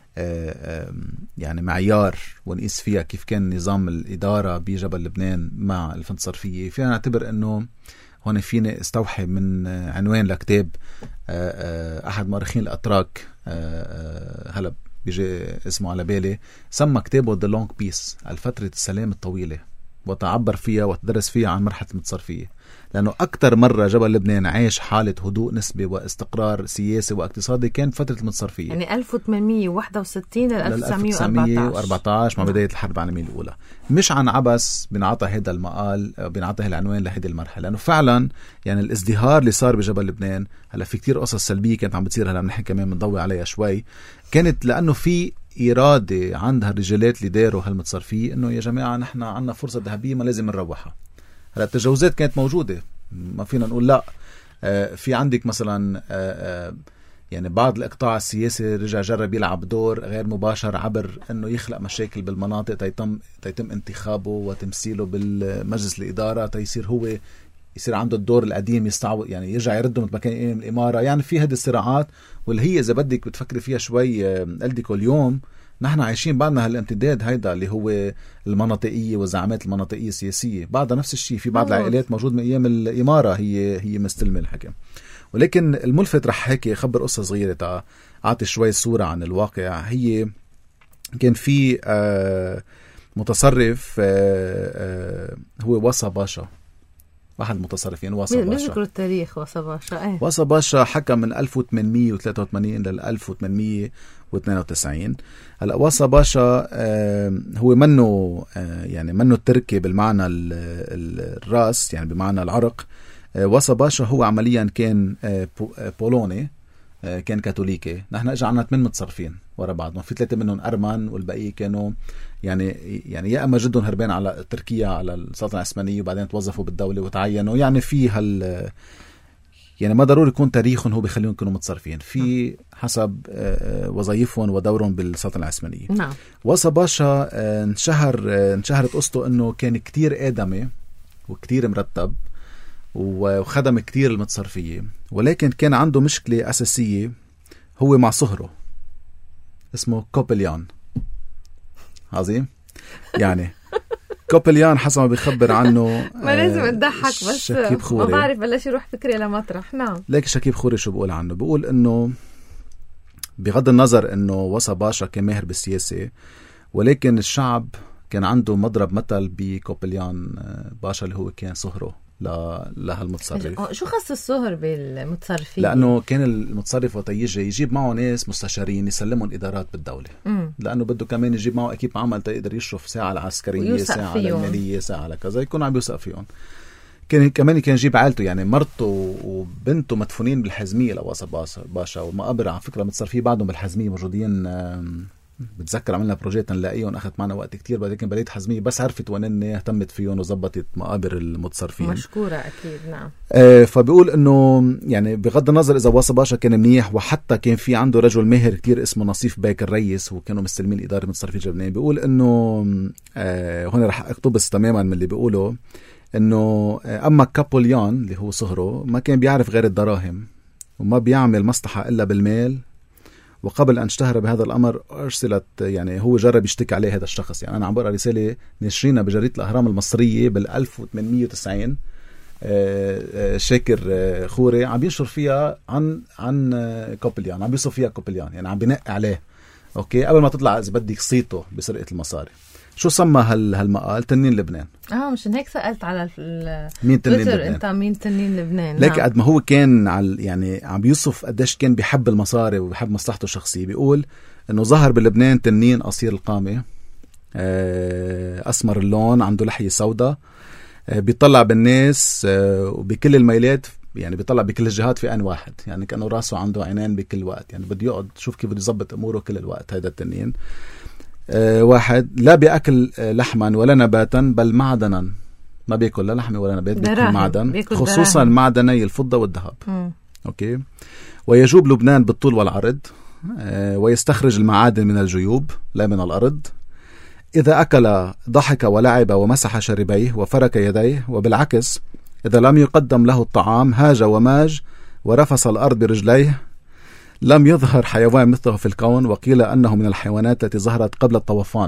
Speaker 2: يعني معيار ونقيس فيها كيف كان نظام الإدارة بجبل لبنان مع المتصرفية، فينا نعتبر إنه هون فينا استوحي من عنوان لكتاب أحد مؤرخين الأتراك هلا بيجي اسمه على بالي، سمى كتابه The Long Peace، الفترة السلام الطويلة، وتعبر فيها وتدرس فيها عن مرحلة المتصرفية، لأنه أكتر مرة جبل لبنان عايش حالة هدوء نسبي واستقرار سياسي واقتصادي كان فترة المتصرفية،
Speaker 1: يعني ألف وثمانمية وواحد وستين ل
Speaker 2: ألف وتسعمية وأربعة عشر مع بداية الحرب العالمية الأولى. مش عن عبس بنعطى هذا المقال بنعطى هالعنوان لهذه المرحلة، لأنه فعلا يعني الازدهار اللي صار بجبل لبنان، هلا في كتير قصص سلبية كانت عم بتصير، هلا بنحكي كمان بنضوي عليها شوي، كانت لأنه في إرادة عند هالرجالات اللي داروا هالمتصرفية إنه يا جماعة نحن عنا فرصة ذهبية ما لازم نروحها. هلا التجاوزات كانت موجودة، ما فينا نقول لا. آه في عندك مثلا آه آه يعني بعض الإقطاع السياسي رجع جرب يلعب دور غير مباشر عبر إنه يخلق مشاكل بالمناطق تيتم تيتم انتخابه وتمثيله بالمجلس الإدارة تيصير هو يصير عنده الدور القديم يستعوض، يعني يرجع يرده مثل ما كان يقيم الإمارة. يعني في هذه الصراعات، واللي هي إذا بدك بتفكري فيها شوي قلدكو اليوم نحن عايشين بعدنا هالامتداد هيدا اللي هو المناطقية والزعامات المناطقية السياسية، بعدها نفس الشيء. في بعض العائلات موجود من أيام الإمارة هي هي مستلمة الحكم. ولكن الملفت رح هيك خبر قصة صغيرة أعطي شوي صورة عن الواقع. هي كان في متصرف هو وصا باشا، واحد المتصرفين وصا باشا.
Speaker 1: بذكر التاريخ وصا باشا. ايه
Speaker 2: وصا باشا حكم من ألف وثمانمية وثلاثة وثمانين لل ألف وثمانمية واثنين وتسعين. هلا وصا باشا هو منه يعني منه التركي بالمعنى الراس، يعني بمعنى العرق. وصا باشا هو عمليا كان بولوني، كان كاثوليكي. نحن اجى عنا ثمان متصرفين ورا بعض، في ثلاثه منهم ارمن والبقيه كانوا يعني يعني يا اما جدهم هربان على تركيا على السلطنه العثمانيه وبعدين توظفوا بالدوله وتعينوا. يعني في هال يعني ما ضروري يكون تاريخهم هو بيخليهم يكونوا متصرفين، في حسب وظائفهم ودورهم بالسلطنه العثمانيه.
Speaker 1: نعم.
Speaker 2: وصا باشا انشهر انشهرت قصته انه كان كتير آدمي وكتير مرتب وخدم كتير المتصرفية، ولكن كان عنده مشكلة أساسية هو مع صهره اسمه كوبليان. عظيم. يعني كوبليان حسب ما بيخبر عنه
Speaker 1: ما لازم أضحك بس
Speaker 2: شكيب خوري.
Speaker 1: ما بعرف بلش يروح فكري لمطرح. نعم.
Speaker 2: لكن شكيب خوري شو بقول عنه؟ بقول إنه بغض النظر إنه وصا باشا كان ماهر بالسياسة، ولكن الشعب كان عنده مضرب مثل بكوبليان باشا اللي هو كان صهره لهالمتصرف.
Speaker 1: شو خص الصهر بالمتصرفين؟
Speaker 2: لأنه كان المتصرف وقت يجي يجيب معه ناس مستشارين يسلمون إدارات بالدولة. مم. لأنه بده كمان يجيب معه أكيد عمل تقدر يشرف ساعة العسكرية، ساعة على المالية، ساعة على كذا، يكون عم يوثق فيهم. كان كمان كان يجيب عائلته، يعني مرته وبنته مدفونين بالحزمية لوصا باشا، والمقابر على فكرة متصرفين بعضهم بالحزمية موجودين. بتذكر عملنا بروجيت نلاقيهم، أخذت معنا وقت كتير، لكن بديت حزمية بس عرفت وانني اهتمت فيهم وزبطت مقابر المتصرفين.
Speaker 1: مشكورة أكيد. نعم.
Speaker 2: آه فبيقول إنه يعني بغض النظر إذا وصا باشا كان منيح، وحتى كان في عنده رجل ماهر كتير اسمه نصيف باك الرئيس وكانوا مستلمين إدارة المتصرفين لبنان. بيقول إنه آه هون رح أقتبس تماما من اللي بيقوله، إنه آه أما كابوليان اللي هو صهره ما كان بيعرف غير الدراهم وما بيعمل مصلحة إلا بالمال. وقبل أن اشتهر بهذا الأمر أرسلت، يعني هو جرب يشتكي عليه هذا الشخص. يعني أنا عم بقرأ رسالة نشرينا بجريدة الأهرام المصرية بالألف وثمانمية وتسعين، شاكر خوري عم بينشر فيها عن عن كوبليان، عم بيوصف فيها كوبليان، يعني عم بينقي عليه أوكي قبل ما تطلع إذا بدك صيته بسرقة المصاري. شو سمى هال هالمقال؟ تنين لبنان. اه
Speaker 1: مشان هيك سألت على
Speaker 2: مين تنين لبنان.
Speaker 1: انت مين تنين لبنان؟
Speaker 2: لكن قد ما هو كان على يعني عم بيوصف قديش كان بيحب المصاري وبيحب مصلحته الشخصية. بيقول انه ظهر بلبنان تنين قصير القامة، اسمر اللون، عنده لحية سوداء، بيطلع بالناس وبكل الميلات، يعني بيطلع بكل الجهات في آن واحد، يعني كأنه راسه عنده عينين بكل وقت، يعني بده يقعد شوف كيف بده يظبط اموره كل الوقت. هذا التنين أه واحد لا بيأكل لحما ولا نباتا بل معدنا، ما بيأكل لا لحم ولا نبات، بيأكل معدن، بيأكل خصوصا معدني الفضة والذهب. م. أوكي. ويجوب لبنان بالطول والعرض، أه ويستخرج المعادن من الجيوب لا من الأرض. إذا أكل ضحك ولعب ومسح شربيه وفرك يديه، وبالعكس إذا لم يقدم له الطعام هاج وماج ورفس الأرض برجليه. لم يظهر حيوان مثله في الكون، وقيل أنه من الحيوانات التي ظهرت قبل الطوفان،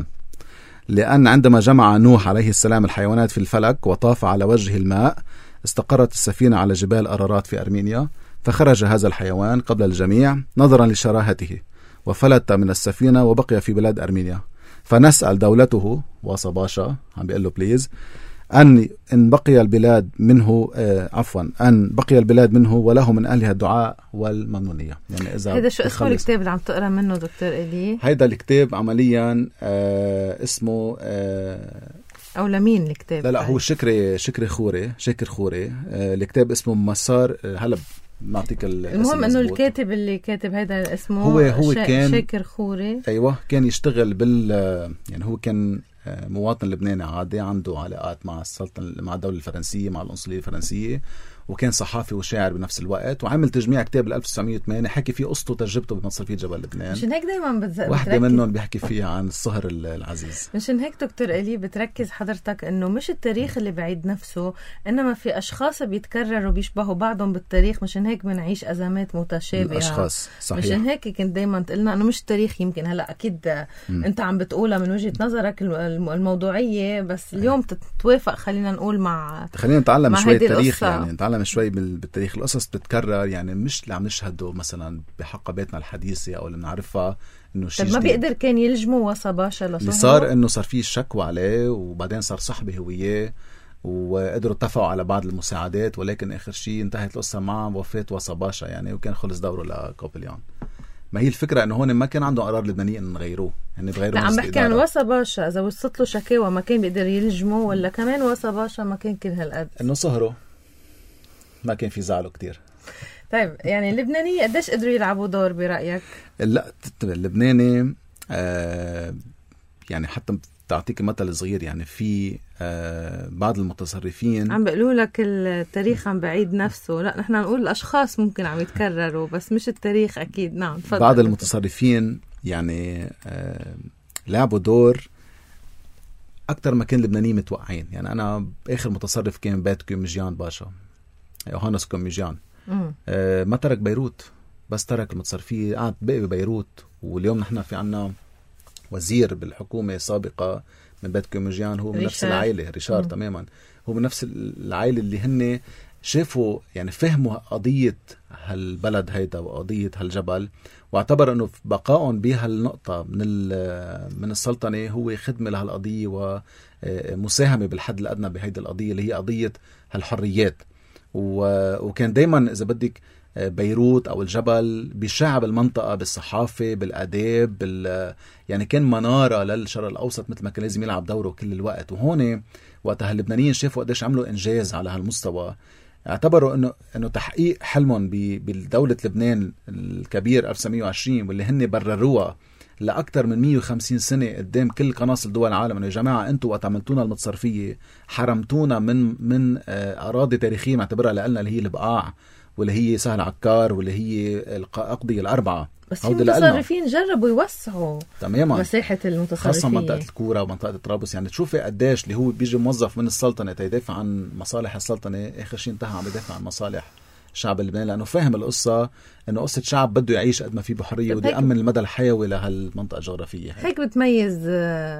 Speaker 2: لأن عندما جمع نوح عليه السلام الحيوانات في الفلك وطاف على وجه الماء استقرت السفينة على جبال أرارات في أرمينيا، فخرج هذا الحيوان قبل الجميع نظرا لشراهته وفلت من السفينة وبقي في بلاد أرمينيا. فنسأل دولته وصا باشا عم بيقول له بليز أن إن بقي البلاد منه آه عفوا أن بقي البلاد منه وله من أهلها الدعاء والممنونية. يعني إذا
Speaker 1: هذا شو اسمه الكتاب اللي عم تقرأ منه دكتور إلي؟
Speaker 2: هيدا الكتاب عمليا آه اسمه آه
Speaker 1: أو لمين الكتاب؟
Speaker 2: لا لا هو شكري شكري خوري شكر خوري آه الكتاب اسمه مسار. آه هلا نعطيك
Speaker 1: المهم انه الكاتب اللي كاتب هذا اسمه
Speaker 2: هو هو
Speaker 1: شا
Speaker 2: كان
Speaker 1: شاكر خوري.
Speaker 2: ايوه كان يشتغل بال يعني هو كان مواطن لبناني عادي عنده علاقات مع السلطنة مع الدولة الفرنسية مع القنصلية الفرنسية، وكان صحافي وشاعر بنفس الوقت، وعمل تجميع كتاب ألف وتسعمية وثمانية حكي فيه قصته وتجربته بمصرفية جبل لبنان.
Speaker 1: مشان هيك دايما بتذكر
Speaker 2: واحدة منهم بيحكي فيها عن الصهر العزيز.
Speaker 1: مشان هيك دكتور إلي بتركز حضرتك انه مش التاريخ اللي بعيد نفسه، انما في اشخاص بيتكرروا بيشبهوا بعضهم بالتاريخ، مشان هيك بنعيش ازمات متشابهة.
Speaker 2: اشخاص صحيح.
Speaker 1: مشان هيك كنت دايما تقلنا انه مش التاريخ، يمكن هلا اكيد م. انت عم بتقولها من وجهة نظرك الموضوعية، بس اليوم تتوافق خلينا نقول مع
Speaker 2: خلينا نتعلم شوية تاريخ، يعني نتعلم نتعلم شوي بالتاريخ. القصص بتتكرر، يعني مش اللي عم نشهده مثلا بحقباتنا الحديثة أو اللي بنعرفها إنه شيء
Speaker 1: طب ما
Speaker 2: جديد.
Speaker 1: بيقدر كان يلجموا وصا باشا لصهره؟
Speaker 2: اللي صار إنه صار فيه شكوى عليه، وبعدين صار صحبة هوية، وقدروا اتفقوا على بعض المساعدات، ولكن آخر شيء انتهت القصة مع وفاة وصا باشا يعني، وكان خلص دوره لكوبليان. ما هي الفكرة إنه هون ما كان عندهم قرار لبناني إن نغيروه، يعني بغيروا.
Speaker 1: عم بحكي عن وصا باشا، إذا وصلت له شكاوى ما كان بيقدر يلجمه، ولا كمان وصا باشا ما كان كل هالقد؟
Speaker 2: إنه صهره ما كان في زعله كتير.
Speaker 1: طيب يعني اللبنانية قديش قدروا يلعبوا دور برأيك؟
Speaker 2: لا اللبناني آه يعني حتى تعطيك مثل صغير، يعني في آه بعض المتصرفين
Speaker 1: عم بيقولوا لك التاريخ عم بعيد نفسه. لا نحن نقول الأشخاص ممكن عم يتكرروا بس مش التاريخ أكيد. نعم تفضل.
Speaker 2: بعض المتصرفين يعني آه لعبوا دور أكتر ما كان اللبنانيين متوقعين. يعني أنا آخر متصرف كان بات كوميجيان باشا، يوهانس كوميجيان. آه ما ترك بيروت، بس ترك المتصرفية، قعد بقي ببيروت. واليوم نحن في عنا وزير بالحكومة السابقة من بيت كوميجيان، هو من نفس العائلة، ريشار. مم. تماما هو من نفس العائلة اللي هن شافوا يعني فهموا قضية هالبلد هيدا وقضية هالجبل، واعتبر انه بقائهم بهالنقطة من من السلطنة هو خدمة لهالقضية ومساهمة بالحد الأدنى بهيدا القضية اللي هي قضية هالحريات. وكان دايما إذا بدك بيروت أو الجبل بيشعب المنطقة بالصحافة بالأداب بال... يعني كان منارة للشرق الأوسط مثل ما كان لازم يلعب دوره كل الوقت. وهون وقتها اللبنانيين شافوا قديش عملوا إنجاز على هالمستوى، اعتبروا إنه إنه تحقيق حلمهم ب... بالدولة لبنان الكبير ألف وتسعمية وعشرين واللي هن برروها لأكثر من مية وخمسين سنة قدام كل قناصل دول العالم، إنه يا جماعة أنتوا وقت عملتونا المتصرفية حرمتونا من من أراضي تاريخية نعتبرها لنا اللي هي البقاع واللي هي سهل عكار واللي هي الأقضية الأربعة.
Speaker 1: بس في متصرفين جربوا يوسعوا تماما مساحة المتصرفين،
Speaker 2: خاصة منطقة الكورة ومنطقة طرابلس. يعني تشوفي قديش اللي هو بيجي موظف من السلطنة يدافع عن مصالح السلطنة، آخر شيء انتهى عم يدافع عن مصالح الشعب اللبناني، لأنه فاهم القصة إنه قصة شعب بده يعيش قد ما فيه بحرية وده يأمن المدى الحيوي لهالمنطقة الجغرافية.
Speaker 1: هيك بتميز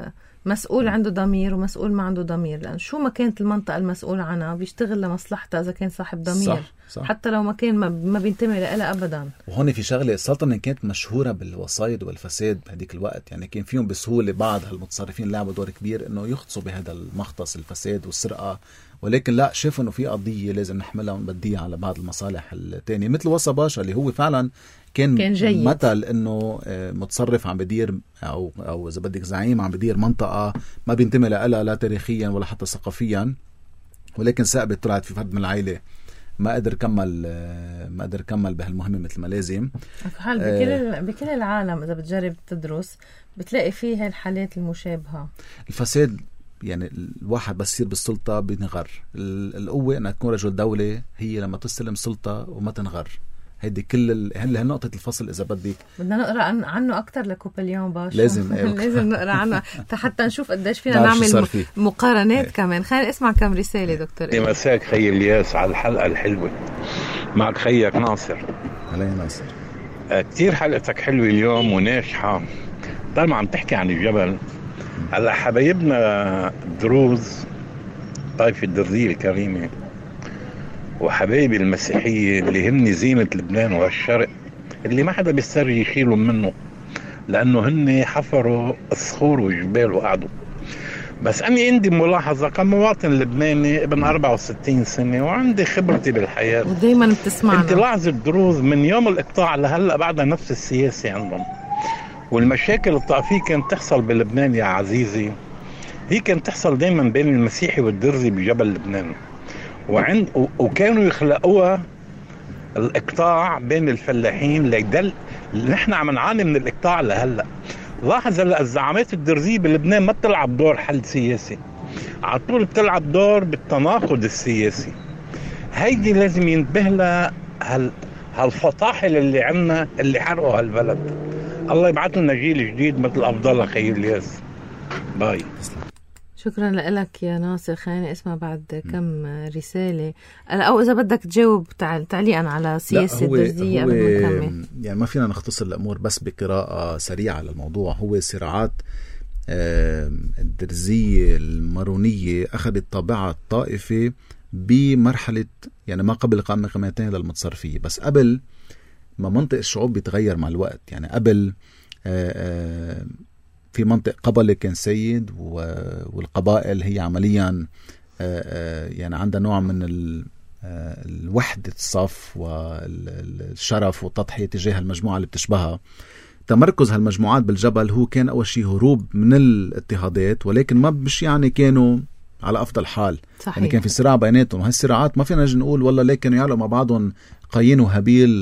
Speaker 1: مسؤول عنده ضمير ومسؤول ما عنده ضمير، لأن شو ما كانت المنطقة المسؤول عنها بيشتغل لمصلحتها إذا كان صاحب ضمير. صح صح. حتى لو ما كان ما بينتمي لها أبدا.
Speaker 2: وهون في شغلة، السلطنة كانت مشهورة بالوصايد والفساد بهديك الوقت، يعني كان فيهم بسهولة بعض هالمتصرفين لعبوا دور كبير إنه يختصوا بهذا المختص الفساد والسرقة، ولكن لا شافوا إنه في قضية لازم نحملها ونبديها على بعض المصالح التانية، مثل وصا باشا اللي هو فعلا كان, كان مثل إنه متصرف عم بدير أو أو إذا بدك زعيم عم بدير منطقة ما بينتمي لها لا تاريخيا ولا حتى ثقافيا، ولكن ثابت طلعت في فرد من العائلة ما قدر كمل ما قدر كمل بهالمهمة مثل ما لازم.
Speaker 1: حال بكل بكل العالم إذا بتجرب تدرس بتلاقي فيه هالحالات المشابهة.
Speaker 2: الفساد يعني الواحد بس يصير بالسلطة بينغر، القوة أنها تكون رجل دولة هي لما تستلم سلطة وما تنغر. هيدي كل هل نقطة الفصل إذا بدك.
Speaker 1: بدنا نقرأ عن عنه أكتر لكوبليان باشا.
Speaker 2: لازم
Speaker 1: لازم نقرأ عنه حتى نشوف قديش فينا نعمل مقارنات. ايه. كمان خلينا نسمع كم رسالة دكتور.
Speaker 6: مساك خي الياس على الحلقة الحلوة، معك خيك ناصر.
Speaker 2: علي ناصر.
Speaker 6: آه كتير حلقتك حلوة اليوم وناجحة، طالما عم تحكي عن الجبل. هلا حبايبنا الدروز طائفة الدرزية الكريمة وحبايبي المسيحية اللي هن زينة لبنان والشرق اللي ما حدا بيستر يشيلهم منه، لأنه هن حفروا الصخور والجبال وقعدوا. بس أنا عندي ملاحظة كمواطن لبناني ابن أربعة وستين سنة وعندي خبرتي بالحياة
Speaker 1: ودايما بتسمعنا.
Speaker 6: انت لاحظ الدروز من يوم الإقطاع لهلأ بعدها نفس السياسة عندهم، والمشاكل الطائفية كانت تحصل بلبنان يا عزيزي هي كانت تحصل دايما بين المسيحي والدرزي بجبل لبنان، وعند وكانوا يخلقوها الإقطاع بين الفلاحين ليدل. نحن عم نعاني من الإقطاع لهلا. لاحظ هلا الزعامات الدرزية بلبنان ما بتلعب دور حل سياسي، على طول بتلعب دور بالتناقض السياسي. هيدي لازم ينتبه لها هال هالفطاحل اللي عنا اللي حرقوا هالبلد. الله يبعث لنا جيل جديد مثل أفضل خير الياس. باي.
Speaker 1: شكرا لك يا ناصر. خليني اسمع بعد كم رسالة، أو إذا بدك تجاوب تعليقا على سياسة الدرزية قبل ما نكمل.
Speaker 2: يعني ما فينا نختصر الأمور بس بقراءة سريعة للموضوع. هو صراعات الدرزية المارونية أخذت طابعة الطائفة بمرحلة يعني ما قبل إقامة قيمتين للمتصرفية، بس قبل ما منطق الشعوب بيتغير مع الوقت. يعني قبل في منطق قبلي كان سيد، والقبائل هي عمليا يعني عندها نوع من الوحدة الصف والشرف والتضحية تجاه المجموعة اللي بتشبهها. تمركز هالمجموعات بالجبل هو كان أول شيء هروب من الاضطهادات، ولكن ما مش يعني كانوا على أفضل حال. صحيح. يعني كان في صراع بيناتهم، وهالصراعات ما فينا نجي نقول والله ليه كانوا يعلقوا مع بعضهم قايين وهابيل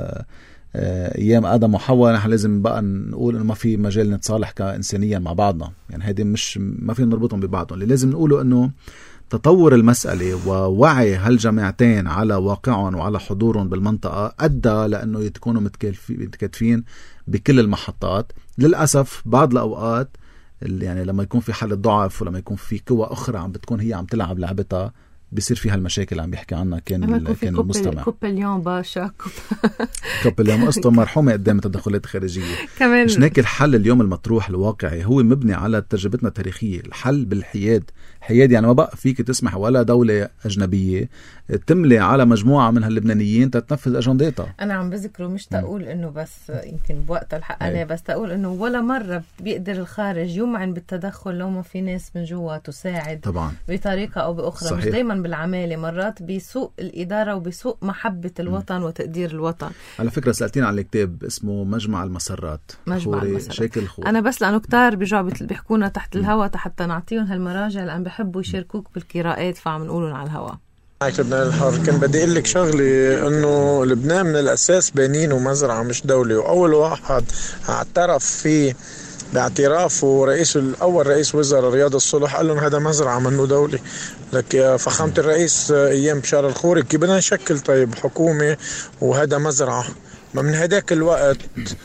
Speaker 2: ايام ادم وحواء، نحن لازم بقى نقول انه ما في مجال نتصالح كانسانيا مع بعضنا. يعني هيدي مش ما فينا نربطهم ببعضهم. اللي لازم نقوله انه تطور المسألة ووعي هالجماعتين على واقعهم وعلى حضورهم بالمنطقة أدى لأنه يكونوا متكاتفين بكل المحطات. للأسف بعض الأوقات يعني لما يكون في حالة ضعف ولما يكون في قوة أخرى عم بتكون هي عم تلعب لعبتها بيصير فيها المشاكل اللي عم بيحكي عنها كان كان المستمع.
Speaker 1: كوب اليوم باشا
Speaker 2: كوب اليوم قصته مرحومة قدام التدخلات الخارجية. مش هيك الحل اليوم المطروح الواقعي هو مبني على تجربتنا التاريخية. الحل بالحياد. حياد يعني ما بقى فيك تسمح ولا دولة أجنبية تملي على مجموعة من هاللبنانيين تتنفذ أجنداتها.
Speaker 1: أنا عم بذكره مش تقول إنه بس يمكن بوقت الحق عليه، بس تقول إنه ولا مرة بيقدر الخارج يمعن بالتدخل لو ما في ناس من جوا تساعد طبعا بطريقة أو بأخرى. صحيح. مش دايما بالعمالة، مرات بسوء الإدارة وبسوء محبة الوطن م. وتقدير الوطن. على
Speaker 2: فكرة سألتين عن الكتاب اسمه مجمع المسرات.
Speaker 1: مجمع المسرات.
Speaker 2: شكل خور.
Speaker 1: أنا بس لأنه كتار بيجوا بيحكونا تحت الهواء حتى نعطيهم هالمراجع لأن بحبوا يشاركوك بالقراءات فعم نقولهم على الهواء.
Speaker 7: معك لبنان الحر. كان بدي أقول لك شغلي إنه لبنان من الأساس بنين ومزرعة مش دولة، وأول واحد اعترف فيه باعترافه رئيس الأول رئيس وزراء رياض الصلح قال لهم هذا مزرعة منه دولة. لك يا فخامة الرئيس أيام بشار الخوري كيف بدنا نشكل طيب حكومة وهذا مزرعة؟ ما من هداك الوقت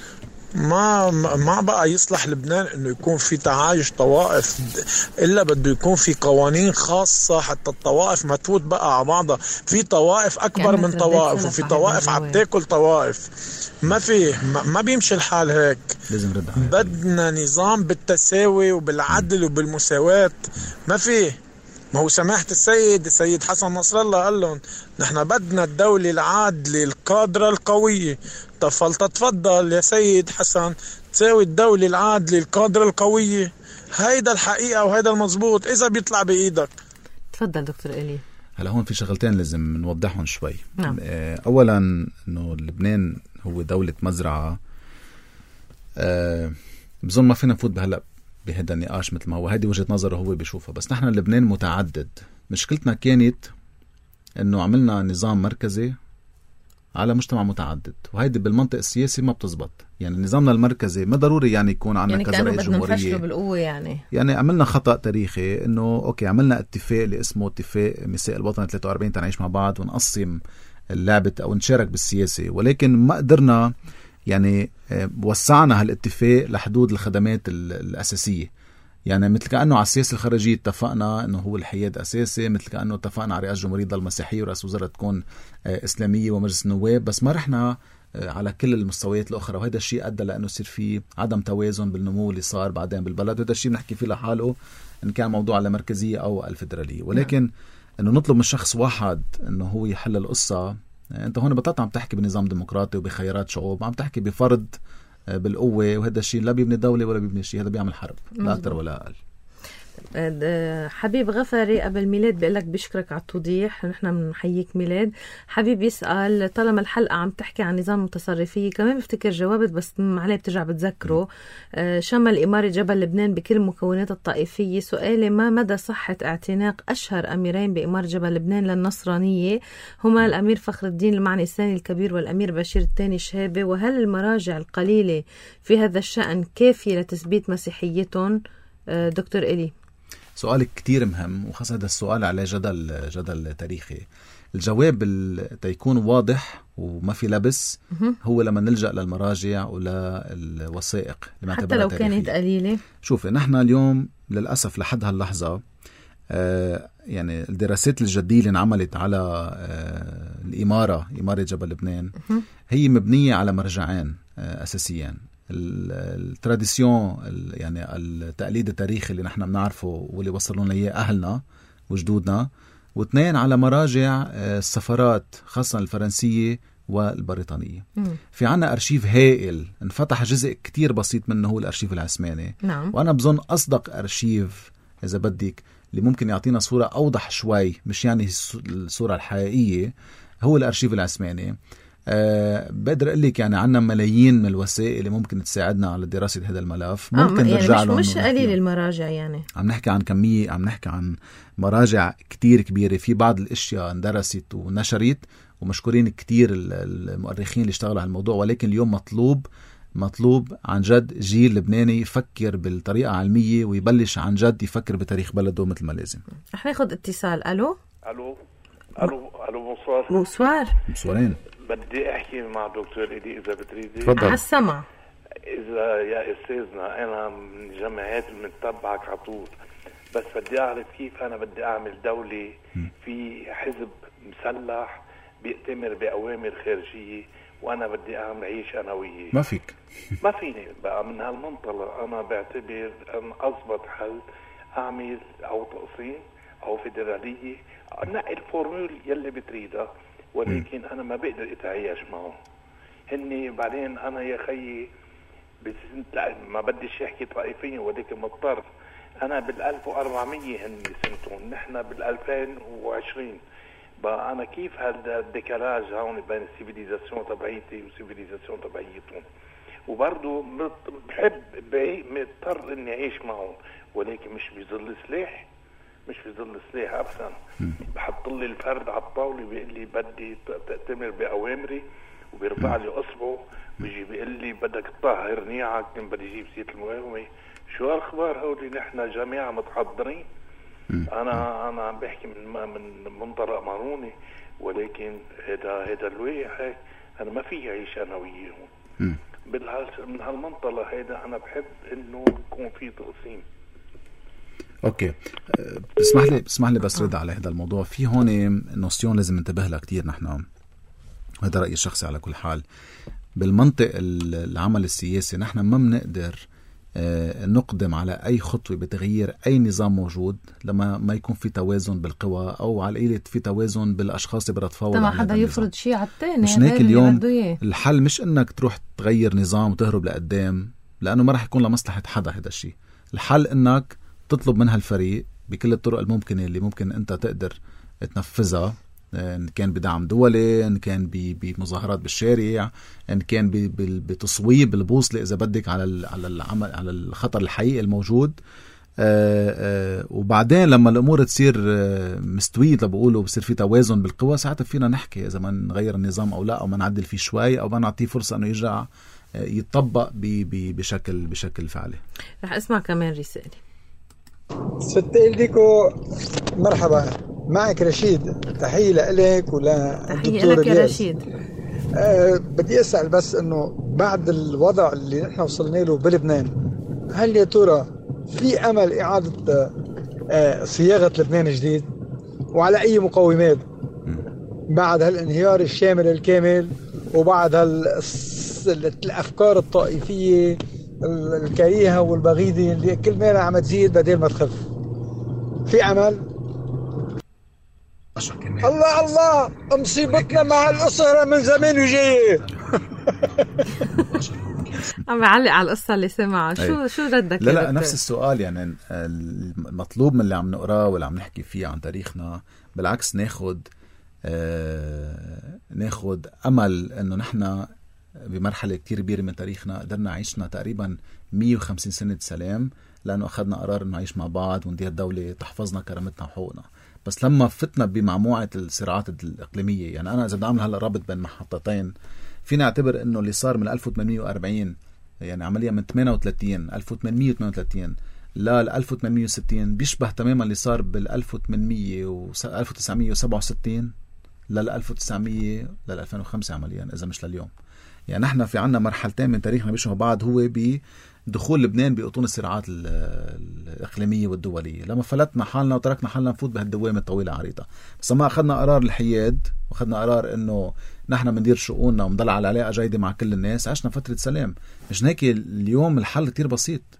Speaker 7: ما ما بقى يصلح لبنان انه يكون في تعايش طوائف، الا بده يكون في قوانين خاصه حتى الطوائف ما تفوت بقى على بعضها. في طوائف اكبر يعني من طوائف وفي طوائف عم تاكل طوائف. ما في ما, ما بيمشي الحال هيك.
Speaker 2: لازم رد.
Speaker 7: بدنا نظام بالتساوي وبالعدل وبالمساواة. ما في ما هو سماحة السيد السيد حسن نصر الله قال لهم نحن بدنا الدولة العادلة القادرة القوية. فلتتفضل يا سيد حسن تساوي الدولة العادلة القادرة القوية. هيدا الحقيقة وهيدا المضبوط إذا بيطلع بإيدك.
Speaker 1: تفضل دكتور إلي.
Speaker 2: هلا هون في شغلتين لازم نوضحهم شوي.
Speaker 1: نعم.
Speaker 2: أولا إنه لبنان هو دولة مزرعة. أه بظن ما فينا نفوت بهلأ بهذا النقاش مثل ما هو. هذه وجهة نظره هو بيشوفها. بس نحن لبنان متعدد. مشكلتنا كانت إنه عملنا نظام مركزي على مجتمع متعدد، وهيدي بالمنطق السياسي ما بتزبط. يعني نظامنا المركزي ما ضروري يعني يكون عنا يعني كذا رئيس جمهورية.
Speaker 1: بالقوة يعني.
Speaker 2: يعني عملنا خطأ تاريخي إنه أوكي عملنا اتفاق اللي اسمه اتفاق ميثاق الوطن ثلاثة وأربعين تنعيش مع بعض ونقسم اللعبة أو نشارك بالسياسة، ولكن ما قدرنا يعني وسعنا هالاتفاق لحدود الخدمات الأساسية. يعني مثل كأنه على السياسة الخارجية اتفقنا أنه هو الحياد أساسي، مثل كأنه اتفقنا على رئاسة جمهورية ضل مسيحية ورئاسة وزراء تكون إسلامية ومجلس النواب، بس ما رحنا على كل المستويات الأخرى. وهذا الشيء أدى لأنه يصير في عدم توازن بالنمو اللي صار بعدين بالبلد. وهذا الشيء بنحكي فيه لحاله إن كان موضوع على مركزية أو الفدرالية. ولكن أنه نطلب من شخص واحد أنه هو يحل القصة. أنت هون بطلت عم تحكي بنظام ديمقراطي وبخيارات شعوب، عم تحكي بفرض بالقوة، وهذا الشيء لا بيبني دولة ولا بيبني شيء. هذا بيعمل حرب لا أكتر ولا أقل.
Speaker 1: حبيب غفري قبل ميلاد بيقول لك بشكرك على التوضيح. نحن بنحييك ميلاد. حبيب يسأل طالما الحلقة عم تحكي عن نظام متصرفية كمان بفتكر جوابت بس عليه بترجع بتذكره. شمل إمارة جبل لبنان بكل المكونات الطائفية. سؤالي ما مدى صحة اعتناق أشهر أميرين بإمارة جبل لبنان للنصرانية هما الأمير فخر الدين المعني الثاني الكبير والأمير بشير الثاني الشهابي، وهل المراجع القليلة في هذا الشأن كافية لتثبيت مسيحيتهم؟ دكتور إلي.
Speaker 2: سؤال كتير مهم، وخاصة هذا السؤال على جدل جدل تاريخي. الجواب تيكون واضح وما في لبس هو لما نلجأ للمراجع وللوثائق
Speaker 1: حتى لو تاريخية. كانت قليلة.
Speaker 2: شوف نحن اليوم للأسف لحد هاللحظة آه يعني الدراسات الجدية اللي انعملت على آه الإمارة إمارة جبل لبنان هي مبنية على مرجعين آه أساسيين. التراديسيون يعني التقليد التاريخي اللي نحن بنعرفه واللي وصلوا لنا اياه اهلنا وجدودنا، واثنين على مراجع السفارات خاصة الفرنسية والبريطانية. مم. في عنا أرشيف هائل انفتح جزء كتير بسيط منه هو الأرشيف العثماني.
Speaker 1: نعم.
Speaker 2: وأنا بظن أصدق أرشيف إذا بدك اللي ممكن يعطينا صورة أوضح شوي، مش يعني الصورة الحقيقية، هو الأرشيف العثماني. أه بقدر أقول لك يعني عنا ملايين من الوسائل اللي ممكن تساعدنا على دراسة هذا الملف. ممكن
Speaker 1: يعني
Speaker 2: نرجع
Speaker 1: مش, مش قليل المراجع، يعني
Speaker 2: عم نحكي عن كمية، عم نحكي عن مراجع كتير كبيرة. في بعض الاشياء اندرست ونشرت ومشكورين كتير المؤرخين اللي اشتغلوا على الموضوع، ولكن اليوم مطلوب مطلوب عن جد جيل لبناني يفكر بالطريقة علمية ويبلش عن جد يفكر بتاريخ بلده مثل ما لازم.
Speaker 1: رح ناخد اتصال. ألو
Speaker 8: ألو ألو ألو بونسوار.
Speaker 1: بونسوار.
Speaker 2: بونسوارين.
Speaker 8: بدي أحكي مع دكتور إيدي إذا بتريدي.
Speaker 2: تفضل.
Speaker 1: على السمع.
Speaker 8: إذا يا أستاذنا أنا من جمعيات متابعك على طول، بس بدي أعرف كيف أنا بدي أعمل دولة في حزب مسلح بيأتمر بأوامر خارجية وأنا بدي أعمل عيش أنا وياه.
Speaker 2: ما فيك.
Speaker 8: ما فيني بقى. من هالمنطلق أنا بعتبر أن أضبط حل أعمل أو تقسيم أو فيدرالية، نقي الفورمول يلي بتريدها، ولكن أنا ما بقدر أتعايش معهم. هني بعدين أنا يا خيي ما بديش أحكي طائفيا ولكن مضطر. أنا بالألف وأربعمية هني سنتون، نحن بالألفين وعشرين. بقى أنا كيف هذا الديكالاج هون بين السيفيليزاسيون تبعيتي والسيفيليزاسيون تبعيتهم؟ وبرضو بحب مضطر إني أعيش معهم، ولكن مش بظل سلاح، مش في ظل سلاح أبدا. بحط لي الفرد على الطاولة بيقول لي بدي تأتمر بأوامري، وبيرفع لي أصبعه بيجي بيقول لي بدك تطهر نيعك، من بدي يجيب سيرة المقاومة. شو أخبار هولي؟ نحن جميعا متحضرين. أنا أنا عم بحكي من من منطلق ماروني، ولكن هذا هذا الواقع أنا ما في عيش أنا وياهم. من هالمنطلق هذا أنا بحب إنه يكون في تقسيم.
Speaker 2: اوكي بسمح لي بسمح لي بس رد على هذا الموضوع. في هون نوسيون لازم ننتبه لها كتير نحن، هذا رأيي الشخصي على كل حال. بالمنطق العمل السياسي نحن ما بنقدر نقدم على أي خطوة بتغيير أي نظام موجود لما ما يكون في توازن بالقوى، أو على القليل في توازن بالأشخاص اللي بتفاوض.
Speaker 1: ما حدا يفرض شيء على التاني.
Speaker 2: مش هيك اليوم الحل مش إنك تروح تغير نظام وتهرب لقدام، لأنه ما راح يكون لمصلحة حدا هذا الشيء. الحل إنك تطلب منها الفريق بكل الطرق الممكنة اللي ممكن أنت تقدر تنفذها، إن كان بدعم دولي، إن كان بمظاهرات بالشارع، إن كان بتصويب البوصلة إذا بدك على على العمل على الخطر الحقيقي الموجود. آآ آآ وبعدين لما الأمور تصير مستوية بقولوا بصير في توازن بالقوى، ساعتها فينا نحكي إذا ما نغير النظام أو لا، أو ما نعدل فيه شوي، أو ما نعطيه فرصة إنه يرجع يتطبق بشكل بشكل فعلي.
Speaker 1: رح أسمع كمان رسالة.
Speaker 9: ست إلديكو مرحبا، معك رشيد. تحية لك ولا
Speaker 1: تحية لك يا رشيد.
Speaker 9: أه بدي أسأل بس إنه بعد الوضع اللي نحن وصلنا له بلبنان، هل يا ترى في أمل إعادة أه صياغة لبنان جديد؟ وعلى أي مقومات بعد هالانهيار الشامل الكامل، وبعد هالأفكار الطائفية الكريهة والبغيضة اللي كل ما عم تزيد بدل ما تخف؟ في أمل؟ الله الله، مصيبتنا مع الأسرة من زمان وجاية.
Speaker 1: عم يعلق على القصة اللي سمعها. شو شو ردك؟
Speaker 2: لا لا نفس السؤال. يعني المطلوب من اللي عم نقراه واللي عم نحكي فيه عن تاريخنا بالعكس ناخد آه ناخد أمل إنه نحنا بمرحلة كتير كبيرة من تاريخنا قدرنا عيشنا تقريبا مية وخمسين سنة سلام، لأنه أخذنا قرار إنه نعيش مع بعض وندير دولة تحفظنا كرامتنا وحقوقنا. بس لما فتنا بمجموعة الصراعات الإقليمية، يعني أنا إذا بدي أعمل هلا رابط بين محطتين، فينا اعتبر إنه اللي صار من ألف وثمانمية وأربعين، يعني عملية من ثمانية وثلاثين ألف وثمانمية وثمانية وثلاثين لا ألف وثمانمية وستين بيشبه تماما اللي صار بال ألف وثمانمية و ألف وتسعمية وسبعة وستين لل ألف وتسعمية لل ألفين وخمسة عمليا، إذا مش لليوم. يعني نحن في عنا مرحلتين من تاريخنا بيشبهوا بعض، هو بدخول لبنان بأطون الصراعات الإقليمية والدولية، لما فلتنا حالنا وتركنا حالنا نفوت بهالدوامة الطويلة عريضة. بس ما أخذنا قرار الحياد وأخذنا قرار إنه نحن بندير شؤوننا ونضل على علاقة جيدة مع كل الناس، عشنا فترة سلام. مش هيك اليوم الحل كتير بسيط.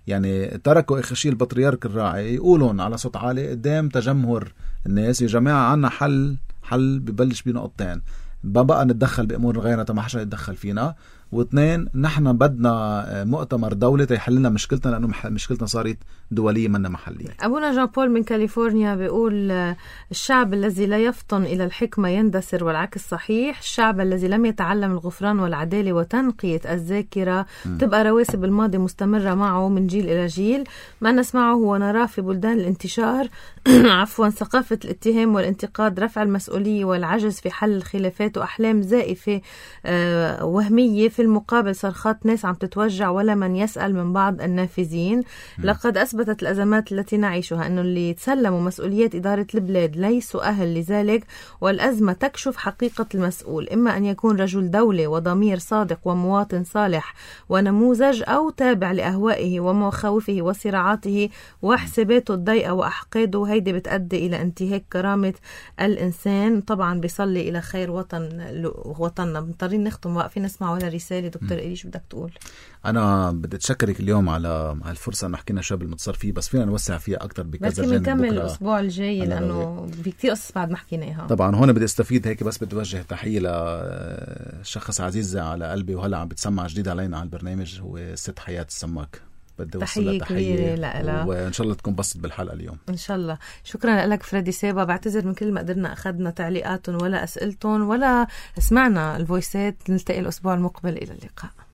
Speaker 2: يعني تركوا اخر شيء البطريرك الراعي يقولون على صوت عالي قدام تجمهر الناس: يا جماعه عنا حل، حل ببلش بنقطتين، ما بقى نتدخل بامور غيرنا، ما حدا يتدخل فينا، واثنين نحن بدنا مؤتمر دولي يحل لنا مشكلتنا، لانه مشكلتنا صارت دوليه منا محليه.
Speaker 1: ابونا جان بول من كاليفورنيا بيقول: الشعب الذي لا يفطن الى الحكمه يندثر، والعكس صحيح. الشعب الذي لم يتعلم الغفران والعداله وتنقيه الذاكره م. تبقى رواسب الماضي مستمره معه من جيل الى جيل. ما نسمعه ونراه في بلدان الانتشار عفوا ثقافه الاتهام والانتقاد، رفع المسؤوليه والعجز في حل الخلافات، واحلام زائفه آه وهميه، في المقابل صرخات ناس عم تتوجع ولا من يسأل من بعض النافذين. م. لقد أثبتت الأزمات التي نعيشها أنه اللي يتسلموا مسؤوليات إدارة البلاد ليسوا أهل لذلك، والأزمة تكشف حقيقة المسؤول، إما أن يكون رجل دولة وضمير صادق ومواطن صالح ونموذج، أو تابع لأهوائه ومخاوفه وصراعاته وحساباته الضيقة وأحقاده، هيدي بتؤدي إلى انتهاك كرامة الإنسان. طبعا بيصلي إلى خير وطن وطننا. بنضطرين نختم، واقفين نسمع ولا رسالة. دكتور إيش بدك تقول؟
Speaker 2: أنا بدي أتشكرك اليوم على الفرصة أن حكينا شاب المتصرفي، بس فينا نوسع فيها أكتر بكذا جانب.
Speaker 1: بس نكمل الأسبوع الجاي لأنه في كتير قصص بعد ما حكينا إياها.
Speaker 2: طبعا هون بدي استفيد هيك، بس بدي أوجه تحية لشخص عزيز على قلبي وهلا عم بتسمع جديد علينا على البرنامج، هو الست حياة السماك. بدي أوصل تحية لها، وإن شاء الله تكون بسط بالحلقة اليوم
Speaker 1: إن شاء الله. شكرا لك فريدي سابا. بعتذر من كل ما قدرنا أخذنا تعليقاتهم ولا أسئلتهم ولا سمعنا الفويسات. نلتقي الأسبوع المقبل. إلى اللقاء.